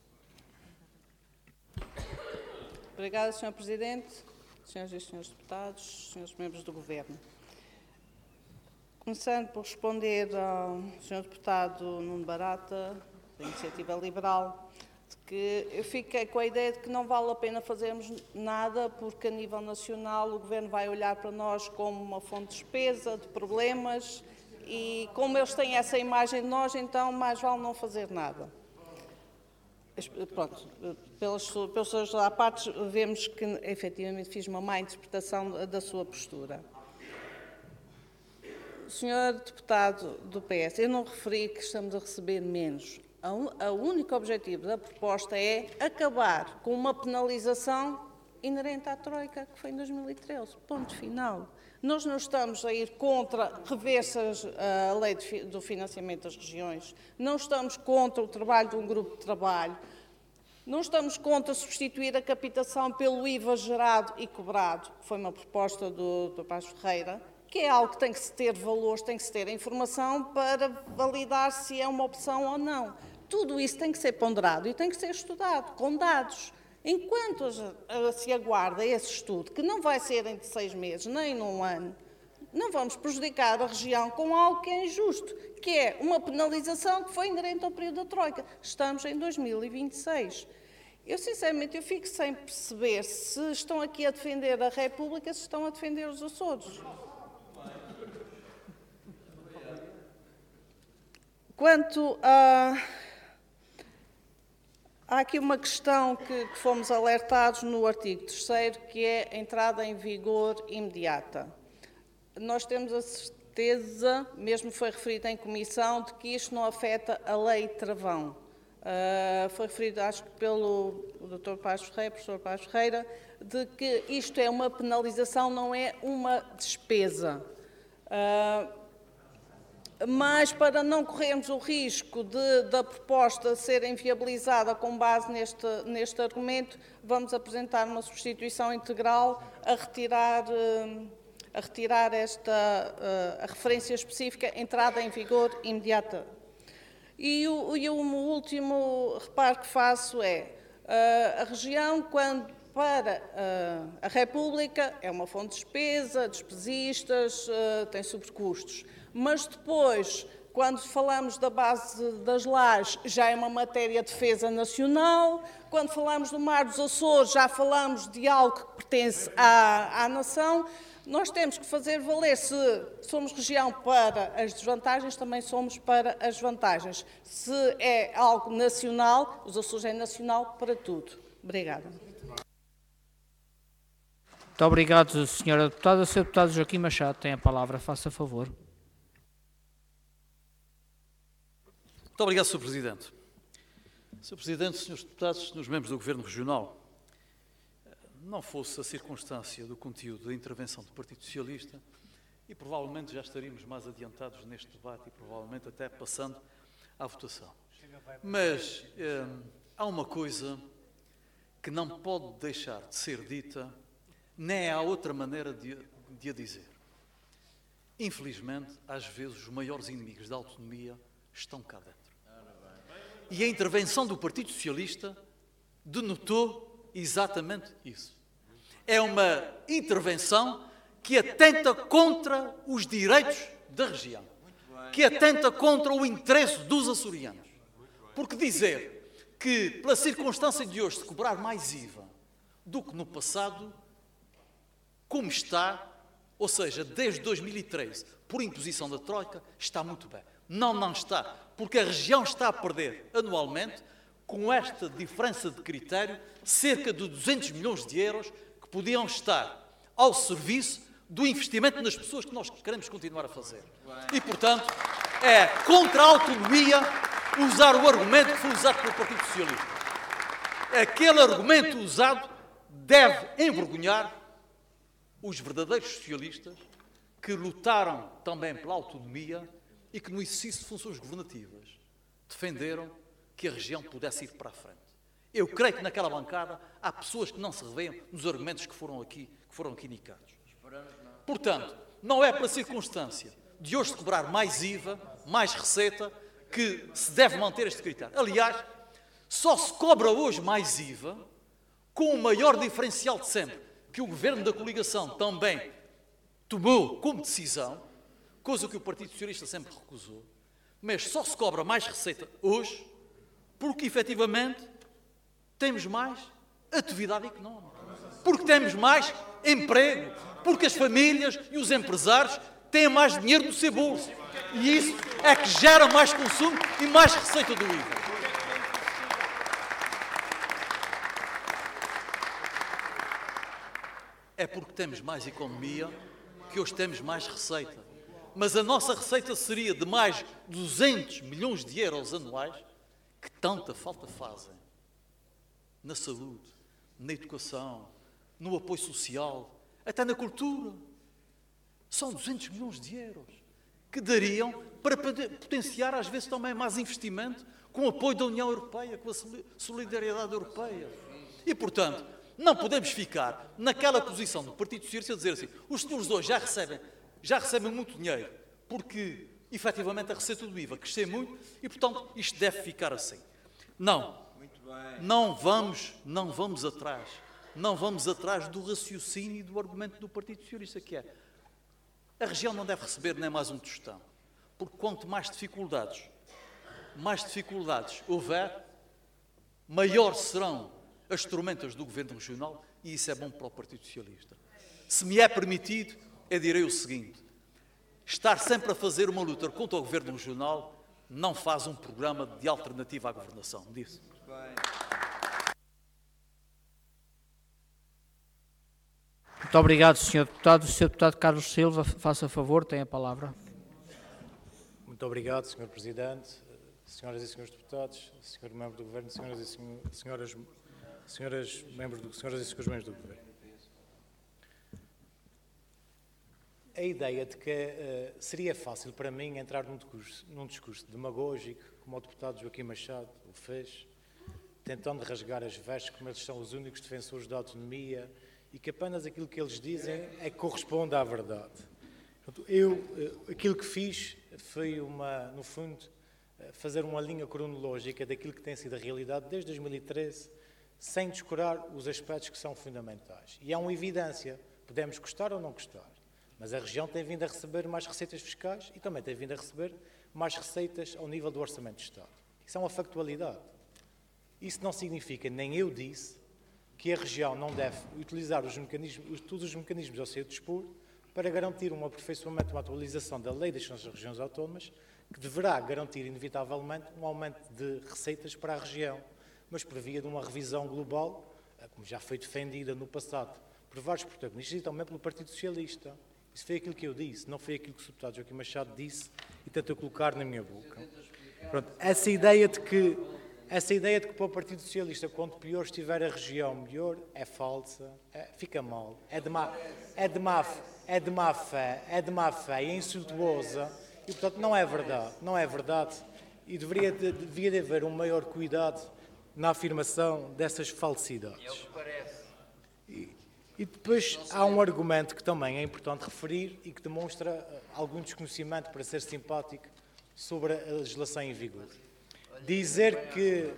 [SPEAKER 2] Obrigada, senhor Presidente, senhoras e senhores deputados, senhores membros do Governo. Começando por responder ao senhor deputado Nuno Barata, da Iniciativa Liberal, de que eu fiquei com a ideia de que não vale a pena fazermos nada porque a nível nacional o Governo vai olhar para nós como uma fonte de despesa, de problemas, e como eles têm essa imagem de nós, então mais vale não fazer nada. Pronto, pelas, pelas suas partes, vemos que efetivamente fiz uma má interpretação da sua postura. senhor deputado do P S, eu não referi que estamos a receber menos. O único objetivo da proposta é acabar com uma penalização inerente à Troika, que foi em dois mil e treze. Ponto final. Nós não estamos a ir contra reversas a lei do financiamento das regiões, não estamos contra o trabalho de um grupo de trabalho, não estamos contra substituir a captação pelo I V A gerado e cobrado, que foi uma proposta do doutor Paz Ferreira, que é algo que tem que se ter valores, tem que se ter informação para validar se é uma opção ou não. Tudo isso tem que ser ponderado e tem que ser estudado, com dados. Enquanto se aguarda esse estudo, que não vai ser entre seis meses, nem num ano, não vamos prejudicar a região com algo que é injusto, que é uma penalização que foi inerente ao período da Troika. Estamos em dois mil e vinte e seis. Eu, sinceramente, eu fico sem perceber se estão aqui a defender a República, se estão a defender os Açores. Quanto a... Há aqui uma questão que, que fomos alertados no artigo terceiro, que é a entrada em vigor imediata. Nós temos a certeza, mesmo foi referido em comissão, de que isto não afeta a lei travão. Uh, foi referido, acho que pelo doutor Paz Ferreira, professor Paz Ferreira, de que isto é uma penalização, não é uma despesa. Uh, Mas, para não corrermos o risco de, da proposta ser inviabilizada com base neste, neste argumento, vamos apresentar uma substituição integral a retirar, a retirar esta a referência específica, entrada em vigor imediata. E o, e o último reparo que faço é, a região, quando para a República, é uma fonte de despesa, despesistas, tem sobrecustos. Mas depois, quando falamos da base das lajes, já é uma matéria de defesa nacional. Quando falamos do Mar dos Açores, já falamos de algo que pertence à, à nação. Nós temos que fazer valer, se somos região para as desvantagens, também somos para as vantagens. Se é algo nacional, os Açores é nacional para tudo. Obrigada.
[SPEAKER 1] Muito obrigado, senhora deputada. senhor deputado Joaquim Machado tem a palavra. Faça favor.
[SPEAKER 3] Muito obrigado, senhor Presidente. senhor Presidente, senhores deputados, senhores membros do Governo Regional, não fosse a circunstância do conteúdo da intervenção do Partido Socialista, e provavelmente já estaríamos mais adiantados neste debate e provavelmente até passando à votação. Mas eh, há uma coisa que não pode deixar de ser dita, nem há outra maneira de, de a dizer. Infelizmente, às vezes, os maiores inimigos da autonomia estão cá dentro. E a intervenção do Partido Socialista denotou exatamente isso. É uma intervenção que atenta contra os direitos da região, que atenta contra o interesse dos açorianos. Porque dizer que, pela circunstância de hoje, se cobrar mais I V A do que no passado, como está, ou seja, desde dois mil e treze, por imposição da Troika, está muito bem. Não, não está, porque a região está a perder anualmente, com esta diferença de critério, cerca de duzentos milhões de euros que podiam estar ao serviço do investimento nas pessoas que nós queremos continuar a fazer. E, portanto, é contra a autonomia usar o argumento que foi usado pelo Partido Socialista. Aquele argumento usado deve envergonhar os verdadeiros socialistas que lutaram também pela autonomia e que, no exercício de funções governativas, defenderam que a região pudesse ir para a frente. Eu creio que naquela bancada há pessoas que não se revêem nos argumentos que foram aqui, que foram aqui indicados. Portanto, não é pela circunstância de hoje se cobrar mais I V A, mais receita, que se deve manter este critério. Aliás, só se cobra hoje mais I V A com o maior diferencial de sempre, que o Governo da Coligação também tomou como decisão, coisa que o Partido Socialista sempre recusou, mas só se cobra mais receita hoje porque, efetivamente, temos mais atividade económica, porque temos mais emprego, porque as famílias e os empresários têm mais dinheiro no seu bolso. E isso é que gera mais consumo e mais receita do I V A. É porque temos mais economia que hoje temos mais receita. Mas a nossa receita seria de mais duzentos milhões de euros anuais, que tanta falta fazem na saúde, na educação, no apoio social, até na cultura. São duzentos milhões de euros que dariam para potenciar, às vezes, também mais investimento com o apoio da União Europeia, com a solidariedade europeia. E, portanto, não podemos ficar naquela posição do Partido Socialista a dizer assim, os senhores hoje já recebem, já recebem muito dinheiro, porque, efetivamente, a receita do I V A cresceu muito e, portanto, isto deve ficar assim. Não. Não vamos, não vamos atrás. Não vamos atrás do raciocínio e do argumento do Partido Socialista, que é a região não deve receber nem mais um tostão, porque quanto mais dificuldades, mais dificuldades houver, maior serão as tormentas do Governo Regional e isso é bom para o Partido Socialista. Se me é permitido, eu direi o seguinte, estar sempre a fazer uma luta contra o Governo Regional não faz um programa de alternativa à governação, disse.
[SPEAKER 1] Muito obrigado, senhor Deputado. O senhor Deputado Carlos Silva, faça favor, tem a palavra.
[SPEAKER 7] Muito obrigado, senhor Presidente, senhoras e senhores deputados, senhor Membro do Governo, senhoras e senhoras, senhoras, membros do, senhoras e senhores membros do Governo. A ideia de que uh, seria fácil para mim entrar num discurso, num discurso demagógico, como o deputado Joaquim Machado o fez, tentando rasgar as vestes como eles são os únicos defensores da autonomia e que apenas aquilo que eles dizem é que corresponde à verdade. Eu, aquilo que fiz foi, uma, no fundo, fazer uma linha cronológica daquilo que tem sido a realidade desde dois mil e treze, sem descurar os aspectos que são fundamentais. E há uma evidência, podemos gostar ou não gostar, mas a região tem vindo a receber mais receitas fiscais e também tem vindo a receber mais receitas ao nível do Orçamento de Estado. Isso é uma factualidade. Isso não significa, nem eu disse, que a região não deve utilizar os mecanismos, todos os mecanismos ao seu dispor para garantir um aperfeiçoamento, uma atualização da Lei das Regiões Autónomas, que deverá garantir, inevitavelmente, um aumento de receitas para a região, mas por via de uma revisão global, como já foi defendida no passado por vários protagonistas e também pelo Partido Socialista. Isso foi aquilo que eu disse, não foi aquilo que o deputado Joaquim Machado disse e tentou colocar na minha boca. Pronto, essa ideia de que Essa ideia de que para o Partido Socialista, quanto pior estiver a região, melhor, é falsa, é, fica mal, é de má, é de má, é de má fé, é de má fé, é insultuosa e, portanto, não é verdade, não é verdade. e deveria de, devia de haver um maior cuidado na afirmação dessas falsidades. É o que parece. E, e depois há um argumento que também é importante referir e que demonstra algum desconhecimento, para ser simpático, sobre a legislação em vigor. Dizer que,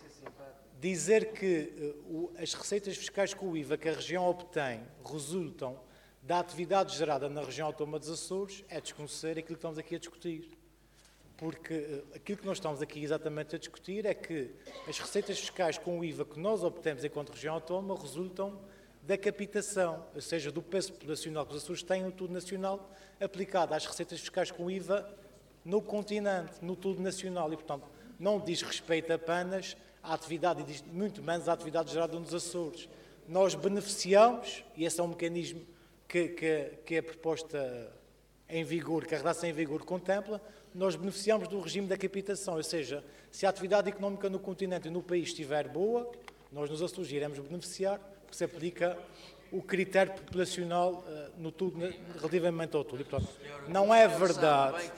[SPEAKER 7] dizer que uh, as receitas fiscais com o I V A que a região obtém resultam da atividade gerada na região autónoma dos Açores é desconhecer aquilo que estamos aqui a discutir. Porque uh, aquilo que nós estamos aqui exatamente a discutir é que as receitas fiscais com o I V A que nós obtemos enquanto região autónoma resultam da capitação, ou seja, do peso populacional que os Açores têm no tudo nacional, aplicado às receitas fiscais com o I V A no continente, no tudo nacional. E, portanto, não diz respeito apenas à atividade, e diz muito menos à atividade gerada nos Açores. Nós beneficiamos, e esse é um mecanismo que, que, que a proposta em vigor, que a redação em vigor contempla, nós beneficiamos do regime da capitação, ou seja, se a atividade económica no continente e no país estiver boa, nós nos Açores iremos beneficiar, porque se aplica o critério populacional uh, no tudo, relativamente ao tudo. E, portanto, não é verdade,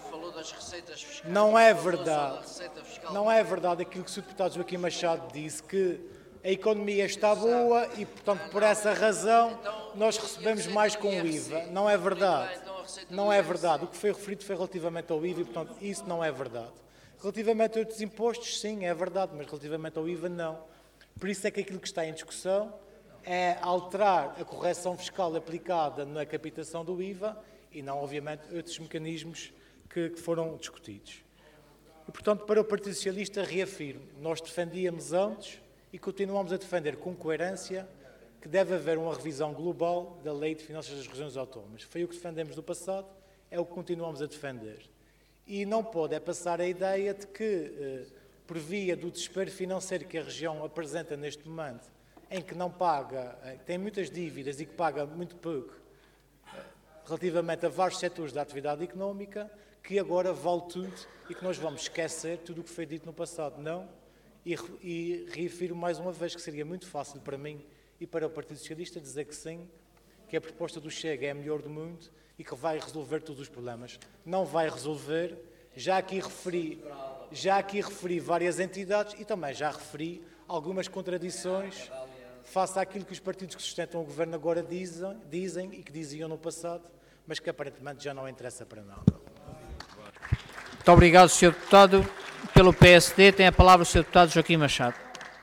[SPEAKER 7] não é verdade, não é verdade aquilo que o senhor deputado Joaquim Machado disse, que a economia está boa e, portanto, por essa razão, nós recebemos mais com o I V A. Não é verdade. Não é verdade. O que foi referido foi relativamente ao I V A e, portanto, isso não é verdade. Relativamente a outros impostos, sim, é verdade, mas relativamente ao I V A, não. Por isso é que aquilo que está em discussão é alterar a correção fiscal aplicada na captação do I V A e não, obviamente, outros mecanismos que, que foram discutidos. E, portanto, para o Partido Socialista, reafirmo, nós defendíamos antes e continuamos a defender com coerência que deve haver uma revisão global da Lei de Finanças das Regiões Autónomas. Foi o que defendemos no passado, é o que continuamos a defender. E não pode é passar a ideia de que, eh, por via do desespero financeiro que a região apresenta neste momento, em que não paga, tem muitas dívidas e que paga muito pouco relativamente a vários setores da atividade económica, que agora vale tudo e que nós vamos esquecer tudo o que foi dito no passado. Não. E, e reafirmo mais uma vez que seria muito fácil para mim e para o Partido Socialista dizer que sim, que a proposta do Chega é a melhor do mundo e que vai resolver todos os problemas. Não vai resolver. Já aqui referi, já aqui referi várias entidades e também já referi algumas contradições face àquilo que os partidos que sustentam o governo agora dizem, dizem e que diziam no passado, mas que aparentemente já não interessa para nada.
[SPEAKER 1] Muito obrigado, senhor Deputado. Pelo P S D tem a palavra o senhor Deputado Joaquim Machado.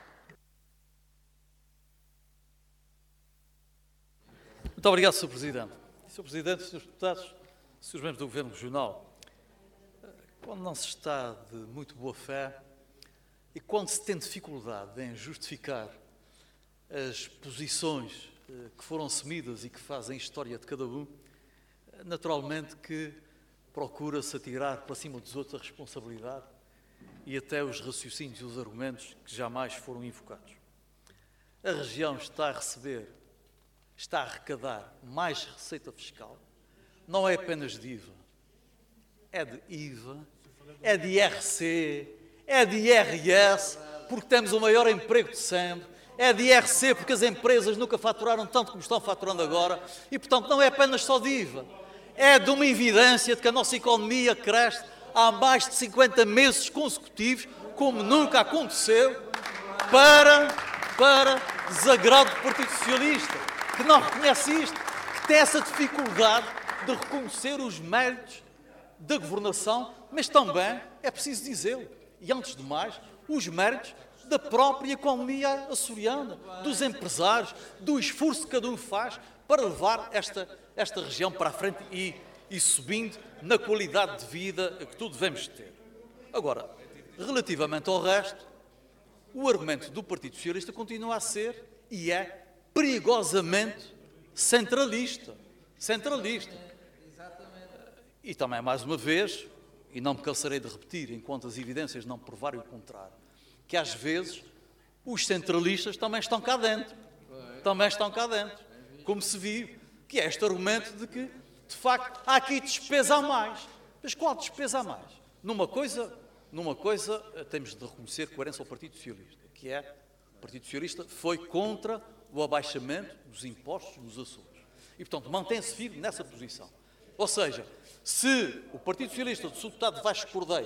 [SPEAKER 3] Muito obrigado, senhor Presidente. senhor Presidente, senhores Deputados, senhores membros do Governo Regional, quando não se está de muito boa fé e quando se tem dificuldade em justificar as posições que foram assumidas e que fazem história de cada um, naturalmente que procura-se atirar para cima dos outros a responsabilidade e até os raciocínios e os argumentos que jamais foram invocados. A região está a receber, está a arrecadar mais receita fiscal, não é apenas de I V A, é de I V A, é de I R C, é de I R S, porque temos o maior emprego de sempre, é de I R C porque as empresas nunca faturaram tanto como estão faturando agora e, portanto, não é apenas só de I V A. É de uma evidência de que a nossa economia cresce há mais de cinquenta meses consecutivos, como nunca aconteceu, para, para desagrado do Partido Socialista, que não reconhece isto, que tem essa dificuldade de reconhecer os méritos da governação, mas também, é preciso dizê-lo, e antes de mais, os méritos da própria economia açoriana, dos empresários, do esforço que cada um faz para levar esta, esta região para a frente e, e subindo na qualidade de vida que todos devemos ter. Agora, relativamente ao resto, o argumento do Partido Socialista continua a ser e é perigosamente centralista. Centralista. E também, mais uma vez, e não me cansarei de repetir enquanto as evidências não provarem o contrário, que às vezes os centralistas também estão cá dentro, também estão cá dentro, como se viu, que é este argumento de que, de facto, há aqui despesa a mais. Mas qual despesa a mais? Numa coisa, numa coisa temos de reconhecer coerência ao Partido Socialista, que é, o Partido Socialista foi contra o abaixamento dos impostos nos Açores. E, portanto, mantém-se firme nessa posição. Ou seja, se o Partido Socialista do seu deputado Vasco Cordeiro,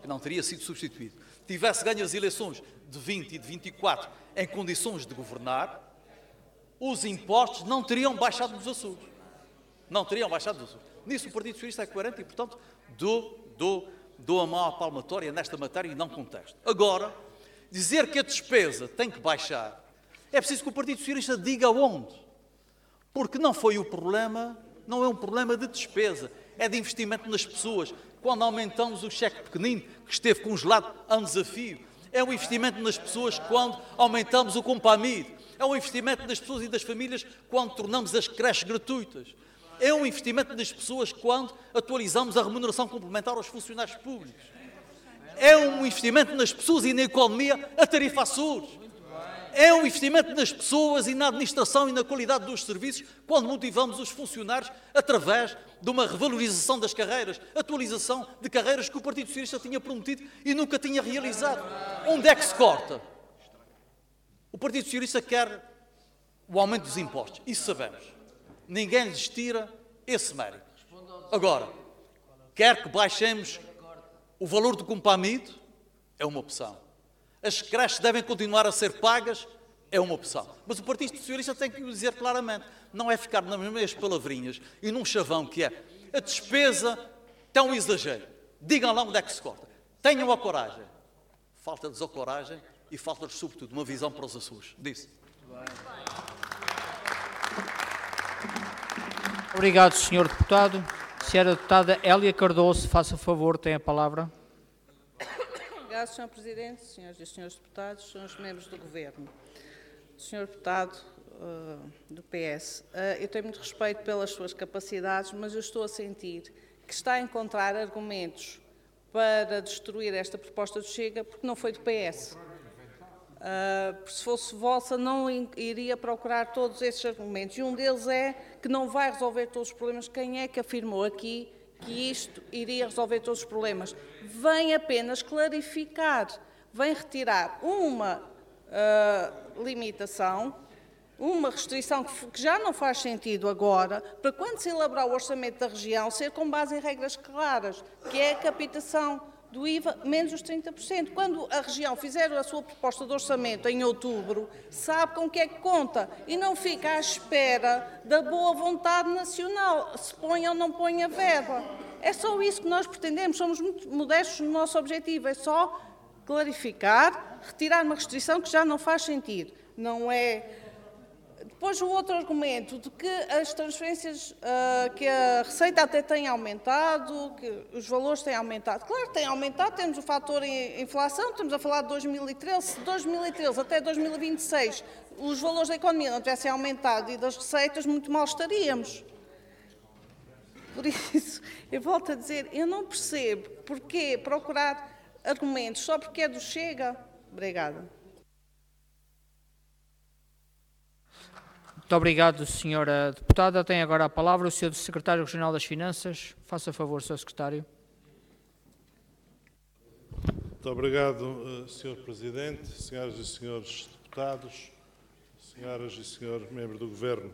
[SPEAKER 3] não teria sido substituído, tivesse ganho as eleições de vinte e de vinte e quatro em condições de governar, os impostos não teriam baixado nos Açores. Não teriam baixado nos Açores. Nisso o Partido Socialista é coerente e, portanto, dou, dou, dou a mão à palmatória nesta matéria e não contesto. Agora, dizer que a despesa tem que baixar, é preciso que o Partido Socialista diga onde. Porque não foi o problema, não é um problema de despesa, é de investimento nas pessoas. Quando aumentamos o cheque pequenino, que esteve congelado a um desafio, é um investimento nas pessoas quando aumentamos o Compamid, é um investimento nas pessoas e das famílias quando tornamos as creches gratuitas, é um investimento nas pessoas quando atualizamos a remuneração complementar aos funcionários públicos, é um investimento nas pessoas e na economia a tarifa Açores, é um investimento nas pessoas e na administração e na qualidade dos serviços quando motivamos os funcionários através de uma revalorização das carreiras, atualização de carreiras que o Partido Socialista tinha prometido e nunca tinha realizado. Onde é que se corta? O Partido Socialista quer o aumento dos impostos, isso sabemos. Ninguém lhes tira esse mérito. Agora, quer que baixemos o valor do Compamid, é uma opção. As creches devem continuar a ser pagas, é uma opção. Mas o Partido Socialista tem que o dizer claramente. Não é ficar nas mesmas palavrinhas e num chavão que é a despesa tem um exagero. Digam lá onde é que se corta. Tenham a coragem. Falta-lhes a coragem e falta-lhes, sobretudo, uma visão para os Açores. Disse.
[SPEAKER 1] Obrigado, senhor Deputado. Senhora Deputada Hélia Cardoso, faça favor, tem a palavra.
[SPEAKER 2] Obrigado, senhor Presidente, senhoras e senhores deputados, senhores membros do Governo. senhor Deputado uh, do P S, uh, eu tenho muito respeito pelas suas capacidades, mas eu estou a sentir que está a encontrar argumentos para destruir esta proposta do Chega, porque não foi do P S. Uh, se fosse vossa, não iria procurar todos esses argumentos. E um deles é que não vai resolver todos os problemas. Quem é que afirmou aqui que isto iria resolver todos os problemas? Vem apenas clarificar, vem retirar uma uh, limitação, uma restrição que, que já não faz sentido agora, para quando se elaborar o orçamento da região, ser com base em regras claras, que é a captação do I V A menos os trinta por cento. Quando a região fizer a sua proposta de orçamento em outubro, sabe com o que é que conta e não fica à espera da boa vontade nacional, se põe ou não põe a verba. É só isso que nós pretendemos, somos muito modestos no nosso objetivo, é só clarificar, retirar uma restrição que já não faz sentido. Não é... Depois o outro argumento de que as transferências, uh, que a receita até tem aumentado, que os valores têm aumentado. Claro que têm aumentado, temos o fator inflação, estamos a falar de dois mil e treze, se dois mil e treze até dois mil e vinte e seis os valores da economia não tivessem aumentado e das receitas, muito mal estaríamos. Por isso, eu volto a dizer, eu não percebo porquê procurar argumentos só porque é do Chega. Obrigada.
[SPEAKER 1] Muito obrigado, senhora Deputada. Tem agora a palavra o senhor Secretário Regional das Finanças. Faça favor, senhor Secretário.
[SPEAKER 8] Muito obrigado, senhor Presidente, senhoras e senhores deputados, senhoras e senhores membros do Governo.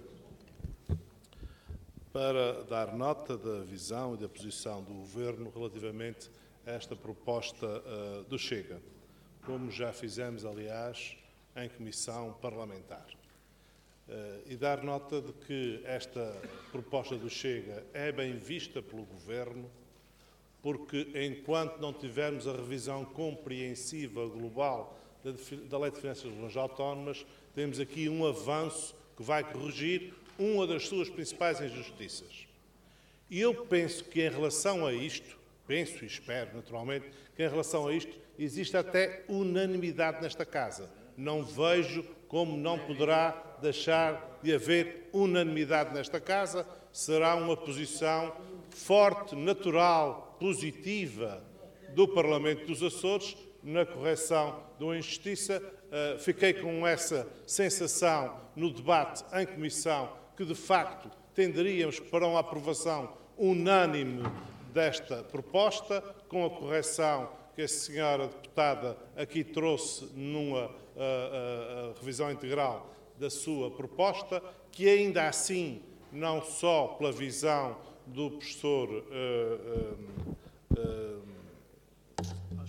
[SPEAKER 8] Para dar nota da visão e da posição do Governo relativamente a esta proposta uh, do Chega, como já fizemos, aliás, em comissão parlamentar. Uh, e dar nota de que esta proposta do Chega é bem vista pelo Governo, porque enquanto não tivermos a revisão compreensiva global da, da Lei de Finanças Regionais Autónomas, temos aqui um avanço que vai corrigir uma das suas principais injustiças. E eu penso que em relação a isto, penso e espero naturalmente, que em relação a isto existe até unanimidade nesta Casa. Não vejo como não poderá deixar de haver unanimidade nesta Casa. Será uma posição forte, natural, positiva do Parlamento dos Açores na correção de uma injustiça. Uh, fiquei com essa sensação no debate em comissão que, de facto, tenderíamos para uma aprovação unânime desta proposta, com a correção que a senhora deputada aqui trouxe numa uh, uh, uh, revisão integral da sua proposta, que ainda assim, não só pela visão do professor uh, uh, uh,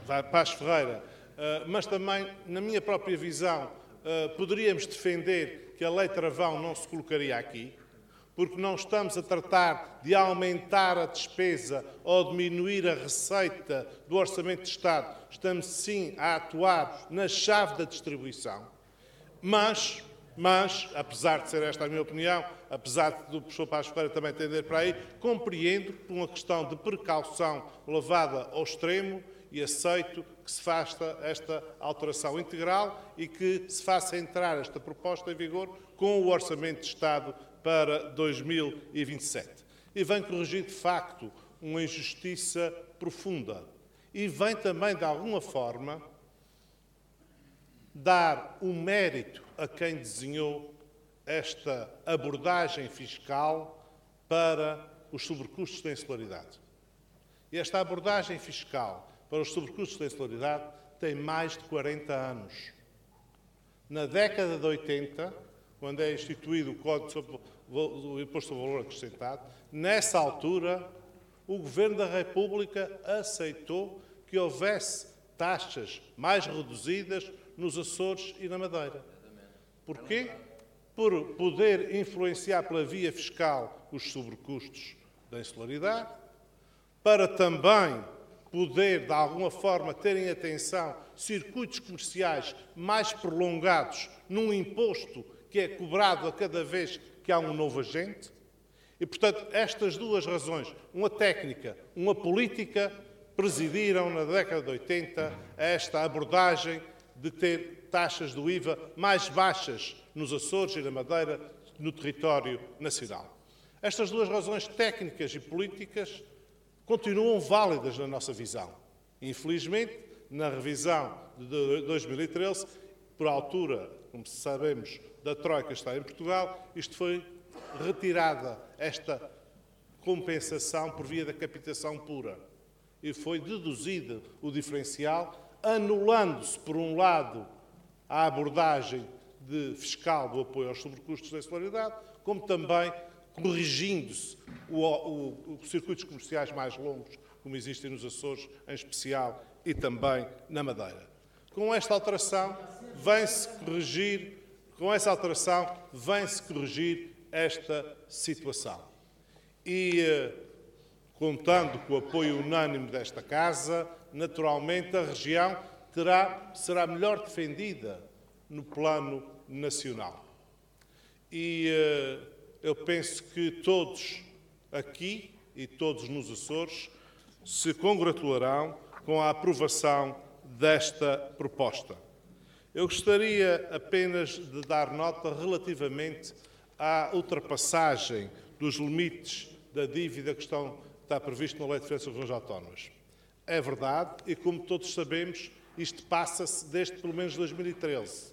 [SPEAKER 8] Paz Ferreira, mas também, na minha própria visão, poderíamos defender que a lei travão não se colocaria aqui, porque não estamos a tratar de aumentar a despesa ou diminuir a receita do Orçamento de Estado. Estamos, sim, a atuar na chave da distribuição. Mas, mas, apesar de ser esta a minha opinião, apesar do professor Paz Ferreira também tender para aí, compreendo por uma questão de precaução levada ao extremo e aceito que se faça esta alteração integral e que se faça entrar esta proposta em vigor com o Orçamento de Estado para dois mil e vinte e sete. E vem corrigir, de facto, uma injustiça profunda. E vem também, de alguma forma, dar o mérito a quem desenhou esta abordagem fiscal para os sobrecustos da insularidade. E esta abordagem fiscal para os sobrecustos da insularidade tem mais de quarenta anos. Na década de oitenta, quando é instituído o Código sobre o Imposto sobre o Valor Acrescentado, nessa altura, o Governo da República aceitou que houvesse taxas mais reduzidas nos Açores e na Madeira. Porquê? Por poder influenciar pela via fiscal os sobrecustos da insularidade, para também poder, de alguma forma, ter em atenção circuitos comerciais mais prolongados num imposto que é cobrado a cada vez que há um novo agente. E, portanto, estas duas razões, uma técnica, uma política, presidiram na década de oitenta a esta abordagem de ter taxas do I V A mais baixas nos Açores e na Madeira, no território nacional. Estas duas razões técnicas e políticas continuam válidas na nossa visão. Infelizmente, na revisão de dois mil e treze, por altura, como sabemos, da Troika está em Portugal, isto foi retirada, esta compensação por via da captação pura. E foi deduzido o diferencial, anulando-se, por um lado, a abordagem de fiscal do apoio aos sobrecustos da insularidade, como também corrigindo-se os circuitos comerciais mais longos, como existem nos Açores, em especial, e também na Madeira. Com esta alteração, vem-se corrigir, com essa alteração, vem-se corrigir esta situação. E, contando com o apoio unânime desta Casa, naturalmente a região terá, será melhor defendida no plano nacional. E eu penso que todos aqui e todos nos Açores se congratularão com a aprovação desta proposta. Eu gostaria apenas de dar nota relativamente à ultrapassagem dos limites da dívida que estão, está previsto na Lei de Finanças das Regiões Autónomas. É verdade, e como todos sabemos, isto passa-se desde pelo menos dois mil e treze.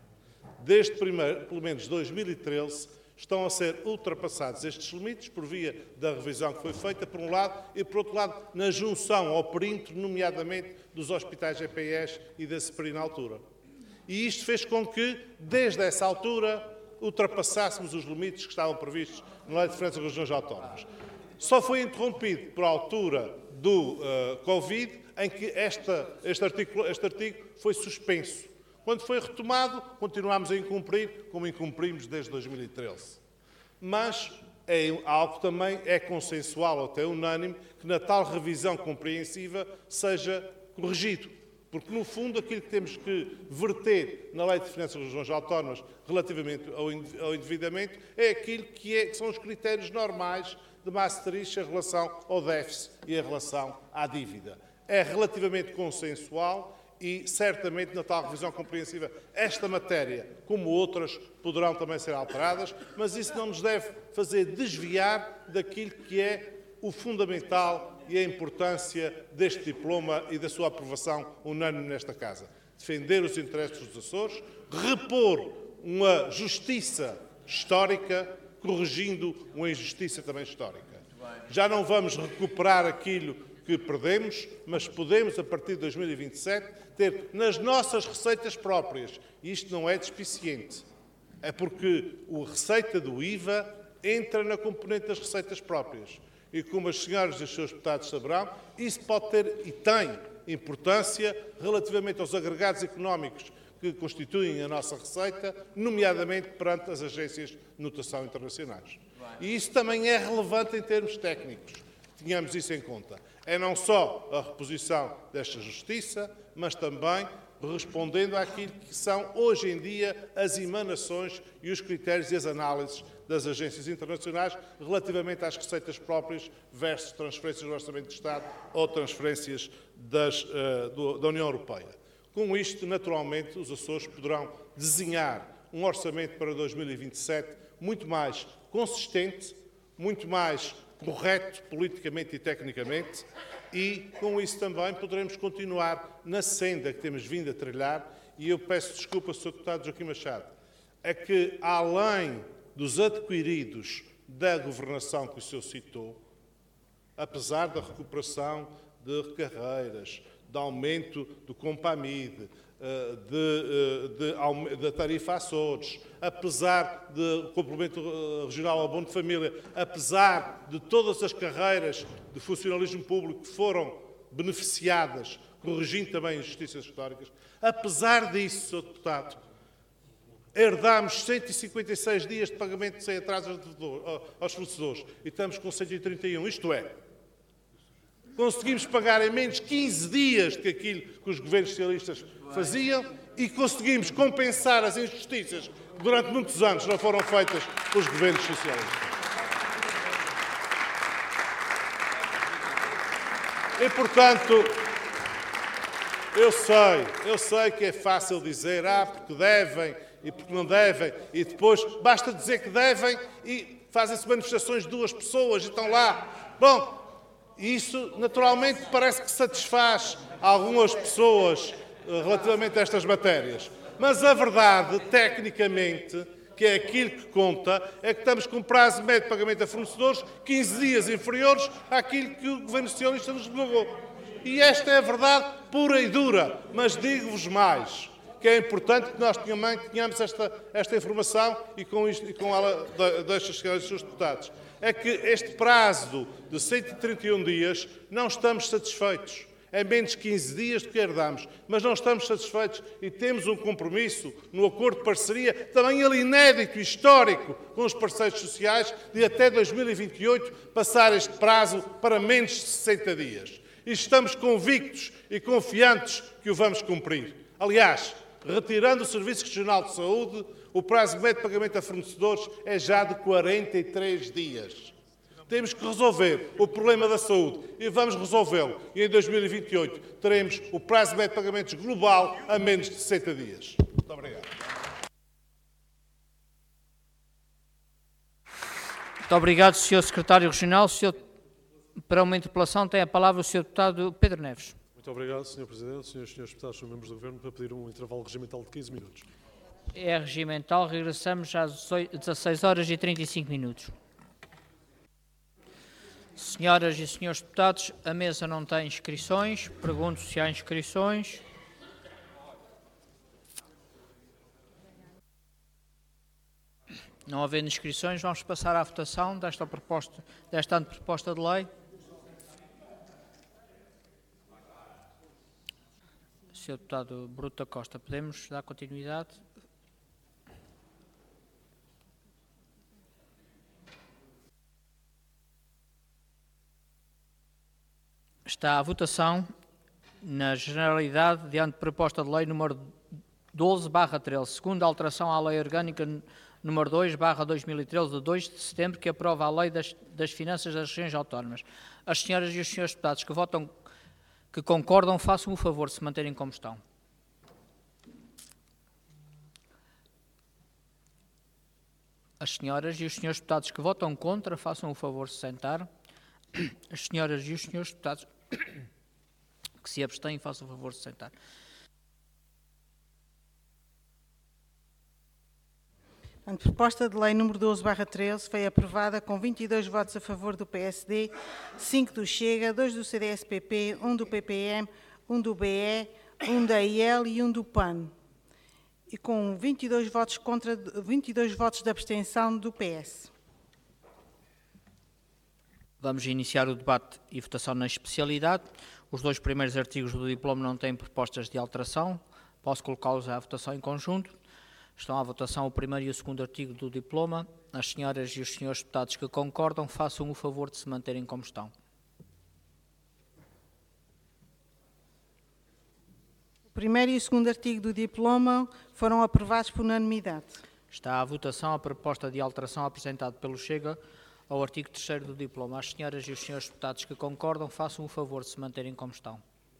[SPEAKER 8] Desde primeiro, pelo menos dois mil e treze, estão a ser ultrapassados estes limites por via da revisão que foi feita, por um lado, e por outro lado, na junção ao perímetro, nomeadamente dos hospitais G P S e da SEPRI na altura. E isto fez com que, desde essa altura, ultrapassássemos os limites que estavam previstos na Lei de Finanças das Regiões Autónomas. Só foi interrompido por altura do uh, Covid, em que esta, este, artigo, este artigo foi suspenso. Quando foi retomado, continuámos a incumprir, como incumprimos desde dois mil e treze. Mas é algo que também é consensual, até unânime, que na tal revisão compreensiva seja corrigido. Porque, no fundo, aquilo que temos que verter na Lei de Finanças das Regiões Autónomas relativamente ao endividamento é aquilo que, é, que são os critérios normais de Maastricht em relação ao déficit e em relação à dívida. É relativamente consensual e, certamente, na tal revisão compreensiva, esta matéria, como outras, poderão também ser alteradas, mas isso não nos deve fazer desviar daquilo que é o fundamental e a importância deste diploma e da sua aprovação unânime nesta Casa. Defender os interesses dos Açores, repor uma justiça histórica, corrigindo uma injustiça também histórica. Já não vamos recuperar aquilo que perdemos, mas podemos, a partir de dois mil e vinte e sete, ter nas nossas receitas próprias, e isto não é despiciente, é porque a receita do I V A entra na componente das receitas próprias. E como as senhoras e os seus deputados saberão, isso pode ter e tem importância relativamente aos agregados económicos que constituem a nossa receita, nomeadamente perante as agências de notação internacionais. E isso também é relevante em termos técnicos. Tenhamos isso em conta. É não só a reposição desta justiça, mas também respondendo àquilo que são, hoje em dia, as emanações e os critérios e as análises das agências internacionais relativamente às receitas próprias versus transferências do Orçamento de Estado ou transferências das, uh, do, da União Europeia. Com isto, naturalmente, os Açores poderão desenhar um orçamento para dois mil e vinte e sete muito mais consistente, muito mais correto politicamente e tecnicamente, e com isso também poderemos continuar na senda que temos vindo a trilhar. E eu peço desculpa, senhor Deputado Joaquim Machado, é que, além dos adquiridos da governação que o senhor citou, apesar da recuperação de carreiras, de aumento do Compamid, da tarifa Açores, apesar do complemento regional ao abono de família, apesar de todas as carreiras de funcionalismo público que foram beneficiadas, corrigindo também injustiças históricas, apesar disso, senhor Deputado, herdámos cento e cinquenta e seis dias de pagamento sem atrasos aos fornecedores e estamos com cento e trinta e um, isto é, conseguimos pagar em menos quinze dias do que aquilo que os governos socialistas faziam e conseguimos compensar as injustiças que durante muitos anos não foram feitas pelos governos socialistas. E, portanto, eu sei, eu sei que é fácil dizer, ah, porque devem e porque não devem, e depois basta dizer que devem e fazem-se manifestações de duas pessoas e estão lá. Bom, isso, naturalmente, parece que satisfaz algumas pessoas relativamente a estas matérias. Mas a verdade, tecnicamente, que é aquilo que conta, é que estamos com um prazo médio de pagamento a fornecedores quinze dias inferiores àquilo que o Governo Socialista nos negou. E esta é a verdade pura e dura. Mas digo-vos mais, que é importante que nós tenhamos esta, esta informação e com, isto, e com ela deixo chegar aos seus deputados. É que este prazo de cento e trinta e um dias não estamos satisfeitos. É menos quinze dias do que herdamos, mas não estamos satisfeitos e temos um compromisso no acordo de parceria, também ele inédito e histórico, com os parceiros sociais, de até dois mil e vinte e oito passar este prazo para menos de sessenta dias. E estamos convictos e confiantes que o vamos cumprir. Aliás, retirando o Serviço Regional de Saúde, o prazo médio de pagamento a fornecedores é já de quarenta e três dias. Temos que resolver o problema da saúde e vamos resolvê-lo. E em dois mil e vinte e oito teremos o prazo médio de pagamentos global a menos de sessenta dias. Muito obrigado.
[SPEAKER 1] Muito obrigado, senhor Secretário Regional. Senhor, para uma interpelação tem a palavra o senhor Deputado Pedro Neves.
[SPEAKER 9] Muito obrigado, senhor Presidente, senhores e senhores deputados, senhores membros do Governo, para pedir um intervalo regimental de quinze minutos.
[SPEAKER 1] É regimental, regressamos às dezasseis horas e trinta e cinco minutos. Senhoras e senhores deputados, a mesa não tem inscrições. Pergunto se há inscrições. Não havendo inscrições, vamos passar à votação desta, proposta, desta anteproposta de lei. senhor Deputado Bruto da Costa, podemos dar continuidade? Está à votação, na generalidade, diante de proposta de lei número doze barra treze, segunda alteração à Lei Orgânica número dois barra dois mil e treze, de dois de setembro, que aprova a Lei das, das Finanças das Regiões Autónomas. As senhoras e os senhores deputados que votam, que concordam, façam o favor de se manterem como estão. As senhoras e os senhores deputados que votam contra, façam o favor de se sentar. As senhoras e os senhores deputados que se abstêm, façam o favor de se sentar.
[SPEAKER 10] A proposta de lei número doze barra treze foi aprovada com vinte e dois votos a favor do P S D, cinco do Chega, dois do C D S P P, um do P P M, um do B E, um da I L e um do P A N. E com vinte e dois votos contra, vinte e dois votos de abstenção do P S.
[SPEAKER 1] Vamos iniciar o debate e votação na especialidade. Os dois primeiros artigos do diploma não têm propostas de alteração. Posso colocá-los à votação em conjunto. Estão à votação o primeiro e o segundo artigo do diploma. As senhoras e os senhores deputados que concordam, façam o favor de se manterem como estão.
[SPEAKER 10] O primeiro e o segundo artigo do diploma foram aprovados por unanimidade.
[SPEAKER 1] Está à votação a proposta de alteração apresentada pelo Chega ao artigo terceiro do diploma. As senhoras e os senhores deputados que concordam, façam o favor de se manterem como estão.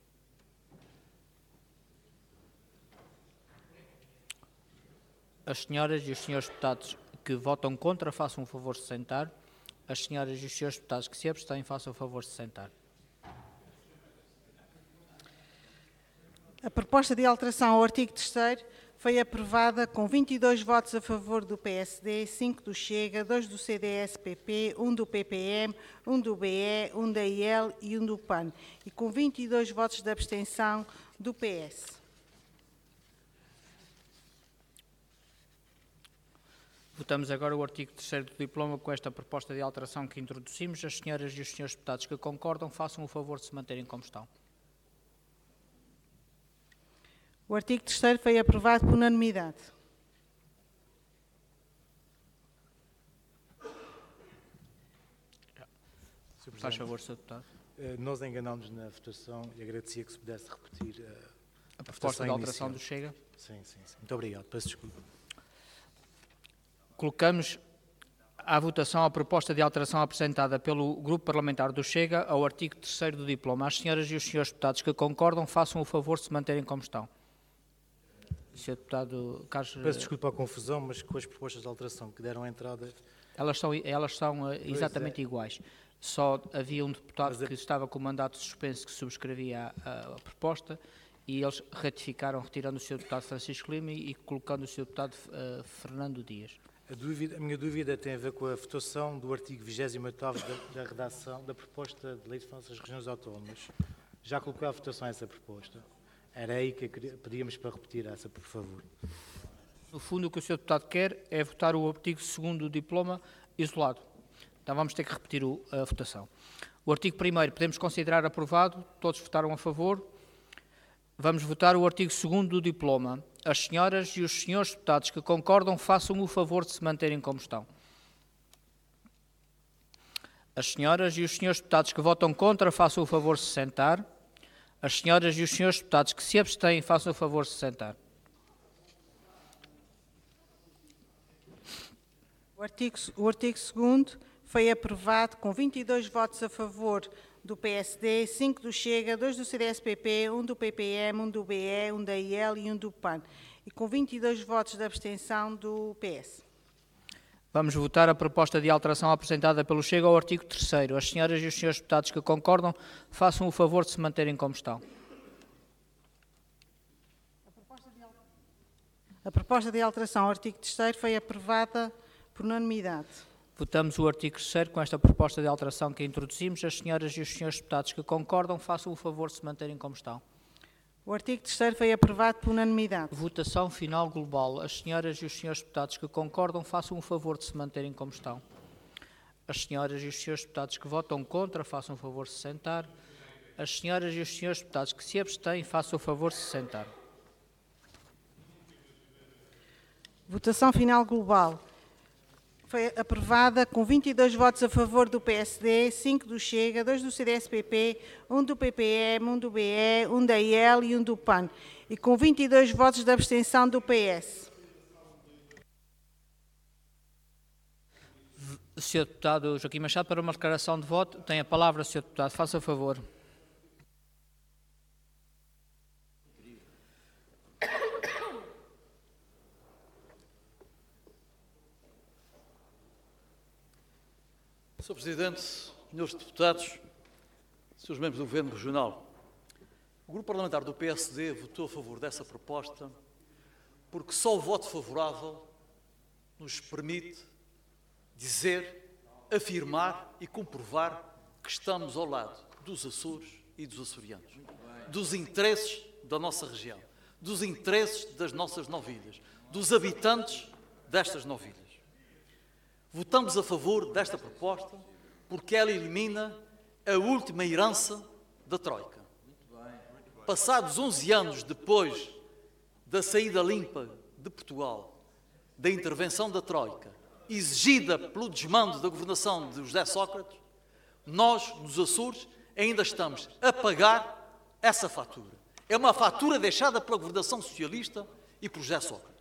[SPEAKER 1] As senhoras e os senhores deputados que votam contra, façam o favor de se sentar. As senhoras e os senhores deputados que se abstêm, façam o favor de se sentar.
[SPEAKER 10] A proposta de alteração ao artigo terceiro foi aprovada com vinte e dois votos a favor do P S D, cinco do Chega, dois do C D S P P, um do P P M, um do B E, um da I L e um do P A N, e com vinte e dois votos de abstenção do P S.
[SPEAKER 1] Votamos agora o artigo terceiro do diploma com esta proposta de alteração que introduzimos. As senhoras e os senhores deputados que concordam, façam o favor de se manterem como estão.
[SPEAKER 10] O artigo terceiro foi aprovado por unanimidade.
[SPEAKER 1] Faz favor, senhor Deputado.
[SPEAKER 7] Nós enganámos na votação e agradecia que se pudesse repetir uh,
[SPEAKER 1] a, a proposta de alteração do Chega.
[SPEAKER 7] Sim, sim, sim. Muito obrigado. Peço desculpa.
[SPEAKER 1] Colocamos à votação a proposta de alteração apresentada pelo Grupo Parlamentar do Chega ao artigo terceiro do diploma. As senhoras e os senhores deputados que concordam, façam o favor de se manterem como estão. senhor Deputado Carlos...
[SPEAKER 7] Peço desculpa a confusão, mas com as propostas de alteração que deram entrada...
[SPEAKER 1] Elas são, elas são exatamente é. iguais. Só havia um deputado mas que é... estava com o mandato suspenso que subscrevia a, a proposta e eles ratificaram, retirando o senhor Deputado Francisco Lima e, e colocando o senhor Deputado uh, Fernando Dias.
[SPEAKER 7] A, dúvida, a minha dúvida tem a ver com a votação do artigo vigésimo oitavo da, da redação da proposta de Lei de Finanças das Regiões Autónomas. Já colocou à votação essa proposta. Era aí que pedíamos para repetir essa, por favor.
[SPEAKER 1] No fundo, o que o senhor Deputado quer é votar o artigo segundo do diploma isolado. Então vamos ter que repetir o, a votação. O artigo primeiro podemos considerar aprovado. Todos votaram a favor. Vamos votar o artigo segundo do diploma. As senhoras e os senhores deputados que concordam, façam o favor de se manterem como estão. As senhoras e os senhores deputados que votam contra, façam o favor de se sentar. As senhoras e os senhores deputados que se abstêm, façam o favor de se sentar.
[SPEAKER 10] O artigo, o artigo segundo foi aprovado com vinte e dois votos a favor do P S D, cinco do Chega, dois do C D S P P, um do P P M, um do B E, um da I L e um do P A N, e com vinte e dois votos de abstenção do P S.
[SPEAKER 1] Vamos votar a proposta de alteração apresentada pelo Chega ao artigo terceiro. As senhoras e os senhores deputados que concordam, façam o favor de se manterem como estão.
[SPEAKER 10] A proposta de alteração ao artigo terceiro foi aprovada por unanimidade.
[SPEAKER 1] Votamos o artigo terceiro com esta proposta de alteração que introduzimos. As senhoras e os senhores deputados que concordam, façam o favor de se manterem como estão.
[SPEAKER 10] O artigo terceiro foi aprovado por unanimidade.
[SPEAKER 1] Votação final global. As senhoras e os senhores deputados que concordam, façam o favor de se manterem como estão. As senhoras e os senhores deputados que votam contra, façam o favor de se sentar. As senhoras e os senhores deputados que se abstêm, façam o favor de se sentar.
[SPEAKER 10] Votação final global. Foi aprovada com vinte e dois votos a favor do P S D, cinco do Chega, dois do C D S P P, um do P P M, um do B E, um da I L e um do P A N, e com vinte e dois votos de abstenção do P S.
[SPEAKER 1] senhor Deputado Joaquim Machado, para uma declaração de voto, tem a palavra, senhor Deputado. Faça favor.
[SPEAKER 3] senhor Presidente, senhores deputados, senhores membros do Governo Regional, o Grupo Parlamentar do P S D votou a favor dessa proposta porque só o voto favorável nos permite dizer, afirmar e comprovar que estamos ao lado dos Açores e dos açorianos, dos interesses da nossa região, dos interesses das nossas nove ilhas, dos habitantes destas nove ilhas. Votamos a favor desta proposta porque ela elimina a última herança da Troika. Passados onze anos depois da saída limpa de Portugal, da intervenção da Troika, exigida pelo desmando da governação de José Sócrates, nós, nos Açores, ainda estamos a pagar essa fatura. É uma fatura deixada pela governação socialista e por José Sócrates.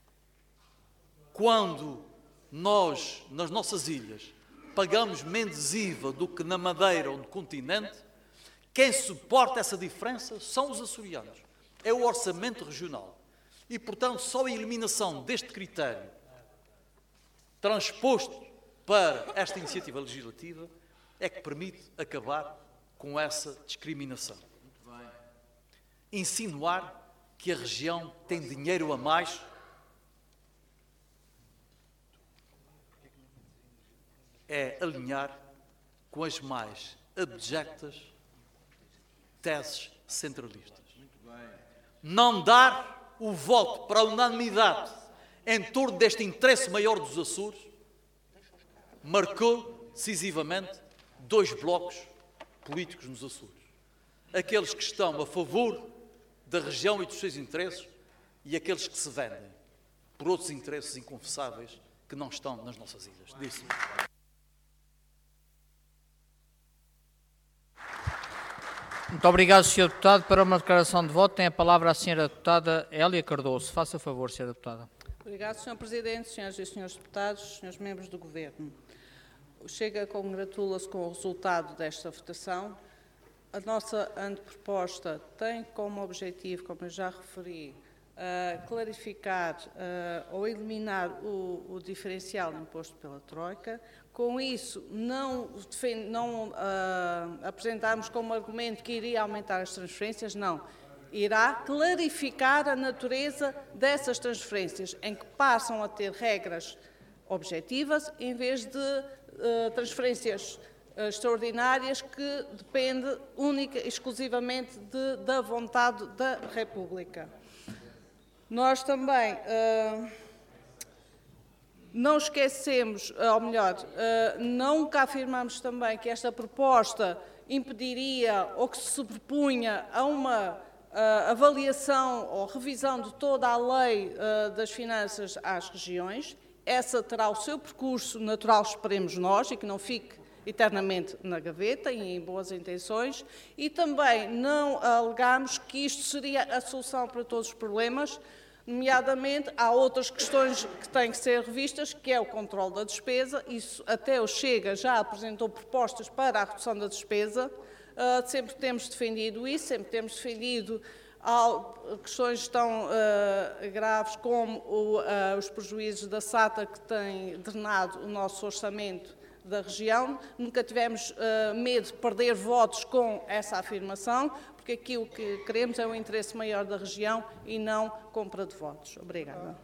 [SPEAKER 3] Quando nós, nas nossas ilhas, pagamos menos I V A do que na Madeira ou no continente, quem suporta essa diferença são os açorianos. É o orçamento regional. E, portanto, só a eliminação deste critério transposto para esta iniciativa legislativa é que permite acabar com essa discriminação. Insinuar que a região tem dinheiro a mais é alinhar com as mais abjectas teses centralistas. Não dar o voto para a unanimidade em torno deste interesse maior dos Açores marcou decisivamente dois blocos políticos nos Açores. Aqueles que estão a favor da região e dos seus interesses e aqueles que se vendem por outros interesses inconfessáveis que não estão nas nossas ilhas. Disse.
[SPEAKER 1] Muito obrigado, senhor Deputado. Para uma declaração de voto, tem a palavra a senhora Deputada Hélia Cardoso. Faça favor, senhora Deputada.
[SPEAKER 2] Obrigado, senhor Presidente, senhoras e senhores deputados, senhores membros do Governo. O Chega congratula-se com o resultado desta votação. A nossa anteproposta tem como objetivo, como eu já referi, uh, clarificar uh, ou eliminar o, o diferencial imposto pela Troika. Com isso, não, defend, não uh, apresentarmos como argumento que iria aumentar as transferências, não. Irá clarificar a natureza dessas transferências, em que passam a ter regras objetivas, em vez de uh, transferências uh, extraordinárias que dependem única e exclusivamente de, da vontade da República. Nós também uh, não esquecemos, ou melhor, uh, nunca afirmamos também que esta proposta impediria ou que se sobrepunha a uma Uh, avaliação ou revisão de toda a lei uh, das finanças às regiões. Essa terá o seu percurso natural, esperemos nós, e que não fique eternamente na gaveta e em boas intenções. E também não alegamos que isto seria a solução para todos os problemas, nomeadamente há outras questões que têm que ser revistas, que é o controle da despesa. Isso até o Chega já apresentou propostas para a redução da despesa. Uh, sempre temos defendido isso, sempre temos defendido uh, questões tão uh, graves como o, uh, os prejuízos da SATA que têm drenado o nosso orçamento da região. Nunca tivemos uh, medo de perder votos com essa afirmação, porque aquilo que queremos é o interesse maior da região e não compra de votos. Obrigada.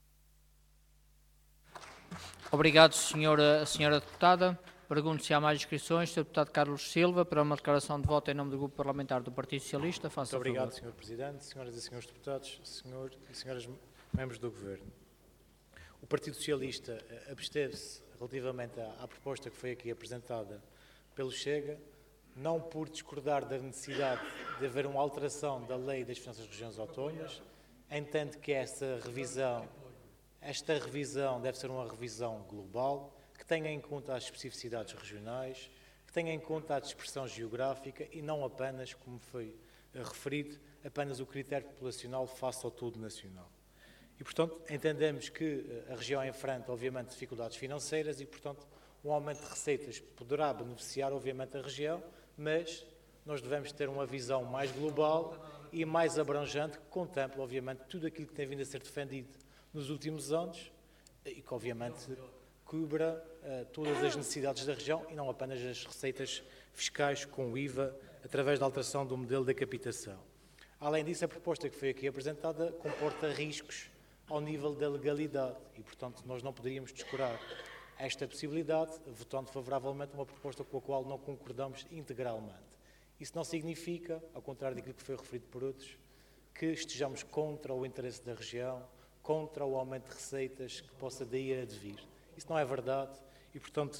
[SPEAKER 1] Obrigado, senhora, senhora Deputada. Pergunto se há mais inscrições. senhor Deputado Carlos Silva, para uma declaração de voto em nome do Grupo Parlamentar do Partido Socialista. Faça
[SPEAKER 7] Muito obrigado,
[SPEAKER 1] favor.
[SPEAKER 7] senhor Presidente, senhoras e senhores deputados, senhor e senhoras membros do Governo. O Partido Socialista absteve-se relativamente à, à proposta que foi aqui apresentada pelo Chega, não por discordar da necessidade de haver uma alteração da Lei das Finanças das Regiões Autónomas, entende que essa revisão, esta revisão deve ser uma revisão global, que tenha em conta as especificidades regionais, que tenha em conta a dispersão geográfica e não apenas, como foi referido, apenas o critério populacional face ao todo nacional. E, portanto, entendemos que a região enfrenta, obviamente, dificuldades financeiras e, portanto, um aumento de receitas poderá beneficiar, obviamente, a região, mas nós devemos ter uma visão mais global e mais abrangente, que contemple, obviamente, tudo aquilo que tem vindo a ser defendido nos últimos anos e que, obviamente, cubra uh, todas as necessidades da região e não apenas as receitas fiscais com o I V A através da alteração do modelo da capitação. Além disso, a proposta que foi aqui apresentada comporta riscos ao nível da legalidade e, portanto, nós não poderíamos descurar esta possibilidade, votando favoravelmente uma proposta com a qual não concordamos integralmente. Isso não significa, ao contrário daquilo que foi referido por outros, que estejamos contra o interesse da região, contra o aumento de receitas que possa daí advir. Isso não é verdade e, portanto,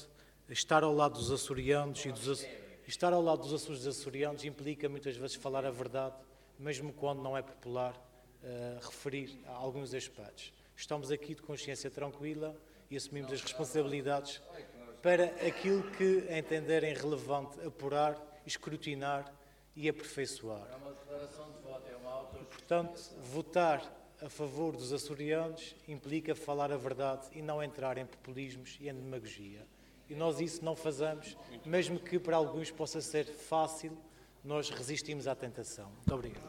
[SPEAKER 7] estar ao lado dos açorianos e dos, estar ao lado dos Açores açorianos implica muitas vezes falar a verdade, mesmo quando não é popular uh, referir a alguns aspectos. Estamos aqui de consciência tranquila e assumimos as responsabilidades para aquilo que entenderem relevante apurar, escrutinar e aperfeiçoar. E, portanto, votar a favor dos açorianos implica falar a verdade e não entrar em populismos e em demagogia. E nós isso não fazemos, mesmo que para alguns possa ser fácil, nós resistimos à tentação. Muito obrigado.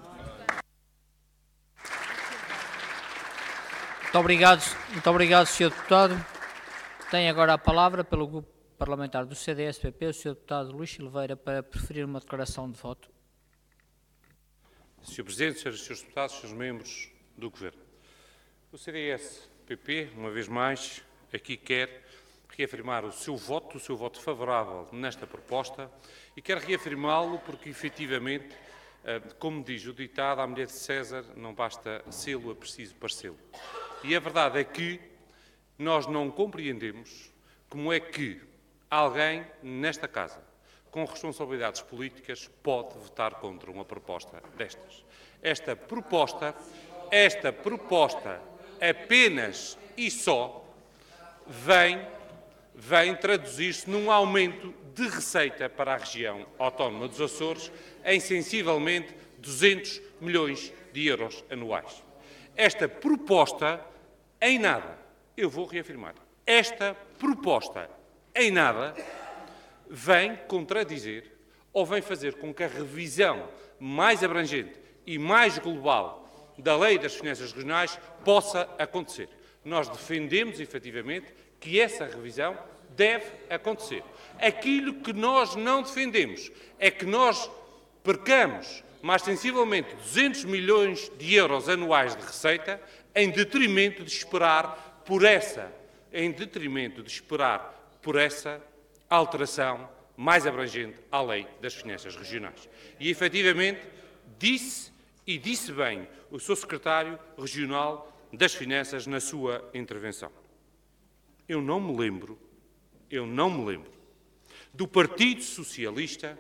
[SPEAKER 1] Muito obrigado, muito obrigado, senhor Deputado. Tem agora a palavra pelo Grupo Parlamentar do C D S P P, o senhor Deputado Luís Silveira, para preferir uma declaração de voto.
[SPEAKER 5] senhor Presidente, senhoras e senhores Deputados, senhores membros do Governo. O C D S P P, uma vez mais, aqui quer reafirmar o seu voto, o seu voto favorável nesta proposta e quer reafirmá-lo porque, efetivamente, como diz o ditado, à mulher de César não basta sê-lo, é preciso parecê-lo. E a verdade é que nós não compreendemos como é que alguém nesta casa, com responsabilidades políticas, pode votar contra uma proposta destas. Esta proposta, esta proposta apenas e só vem, vem traduzir-se num aumento de receita para a região autónoma dos Açores em sensivelmente duzentos milhões de euros anuais. Esta proposta, em nada, eu vou reafirmar, esta proposta, em nada, vem contradizer ou vem fazer com que a revisão mais abrangente e mais global da Lei das Finanças Regionais possa acontecer. Nós defendemos, efetivamente, que essa revisão deve acontecer. Aquilo que nós não defendemos é que nós percamos mais sensivelmente duzentos milhões de euros anuais de receita em detrimento de esperar por essa, em detrimento de esperar por essa alteração mais abrangente à Lei das Finanças Regionais. E, efetivamente, disse, e disse bem, o seu Secretário Regional das Finanças na sua intervenção. Eu não me lembro, eu não me lembro, do Partido Socialista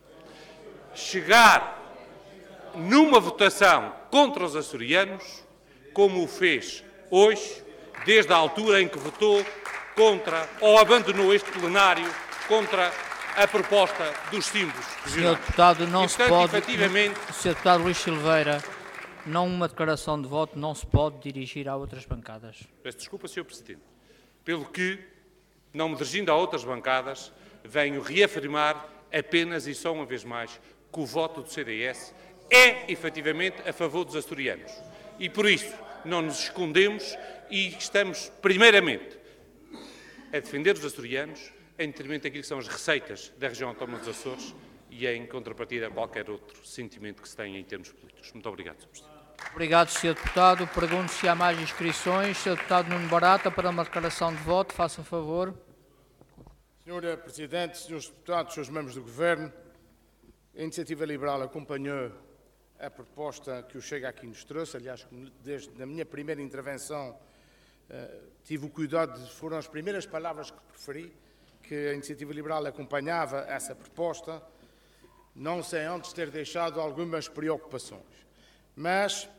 [SPEAKER 5] chegar numa votação contra os açorianos, como o fez hoje, desde a altura em que votou contra, ou abandonou este plenário, contra a proposta dos símbolos regionais.
[SPEAKER 1] senhor Deputado, não
[SPEAKER 5] e,
[SPEAKER 1] se
[SPEAKER 5] portanto,
[SPEAKER 1] pode...
[SPEAKER 5] efetivamente...
[SPEAKER 1] senhor Deputado Luís Silveira, não uma declaração de voto não se pode dirigir a outras bancadas.
[SPEAKER 5] Peço desculpa, senhor Presidente. Pelo que, não me dirigindo a outras bancadas, venho reafirmar apenas e só uma vez mais que o voto do C D S é, efetivamente, a favor dos açorianos. E, por isso, não nos escondemos e estamos, primeiramente, a defender os açorianos em detrimento daquilo que são as receitas da região autónoma dos Açores e em contrapartida a qualquer outro sentimento que se tenha em termos políticos. Muito obrigado, senhor Presidente.
[SPEAKER 1] Obrigado, senhor Deputado. Pergunto se há mais inscrições. senhor Deputado Nuno Barata, para uma declaração de voto, faça favor.
[SPEAKER 6] senhora Presidente, senhores Deputados, senhores membros do Governo, a Iniciativa Liberal acompanhou a proposta que o Chega aqui nos trouxe. Aliás, desde a minha primeira intervenção, uh, tive o cuidado de, foram as primeiras palavras que preferi, que a Iniciativa Liberal acompanhava essa proposta, não sem antes ter deixado algumas preocupações. Mas,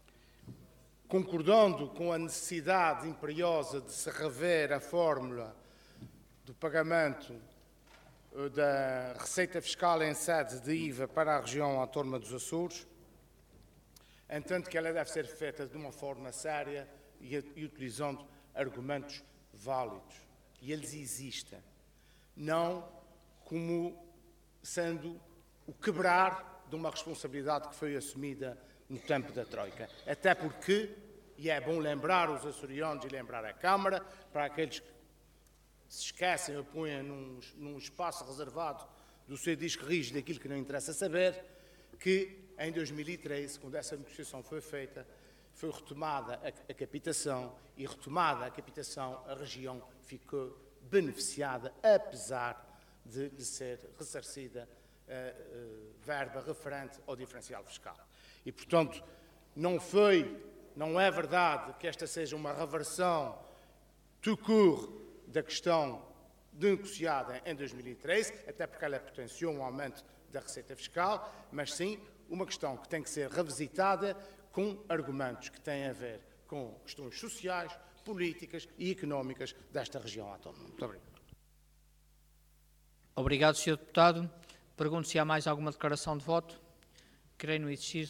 [SPEAKER 6] concordando com a necessidade imperiosa de se rever a fórmula do pagamento da receita fiscal em sede de I V A para a região autónoma dos Açores, entanto que ela deve ser feita de uma forma séria e, e utilizando argumentos válidos. E eles existem. Não como sendo o quebrar de uma responsabilidade que foi assumida no tempo da Troika. Até porque, e é bom lembrar os açorianos e lembrar a Câmara, para aqueles que se esquecem ou põem num, num espaço reservado do seu disco rígido daquilo que não interessa saber, que em dois mil e treze, quando essa negociação foi feita, foi retomada a, a captação e retomada a captação, a região ficou beneficiada, apesar de, de ser ressarcida a, a verba referente ao diferencial fiscal. E, portanto, não foi, não é verdade que esta seja uma reversão tout court da questão negociada em dois mil e treze, até porque ela potenciou um aumento da receita fiscal, mas sim uma questão que tem que ser revisitada com argumentos que têm a ver com questões sociais, políticas e económicas desta região autónoma. Muito obrigado.
[SPEAKER 1] Obrigado, senhor Deputado. Pergunto se há mais alguma declaração de voto. Creio não existir.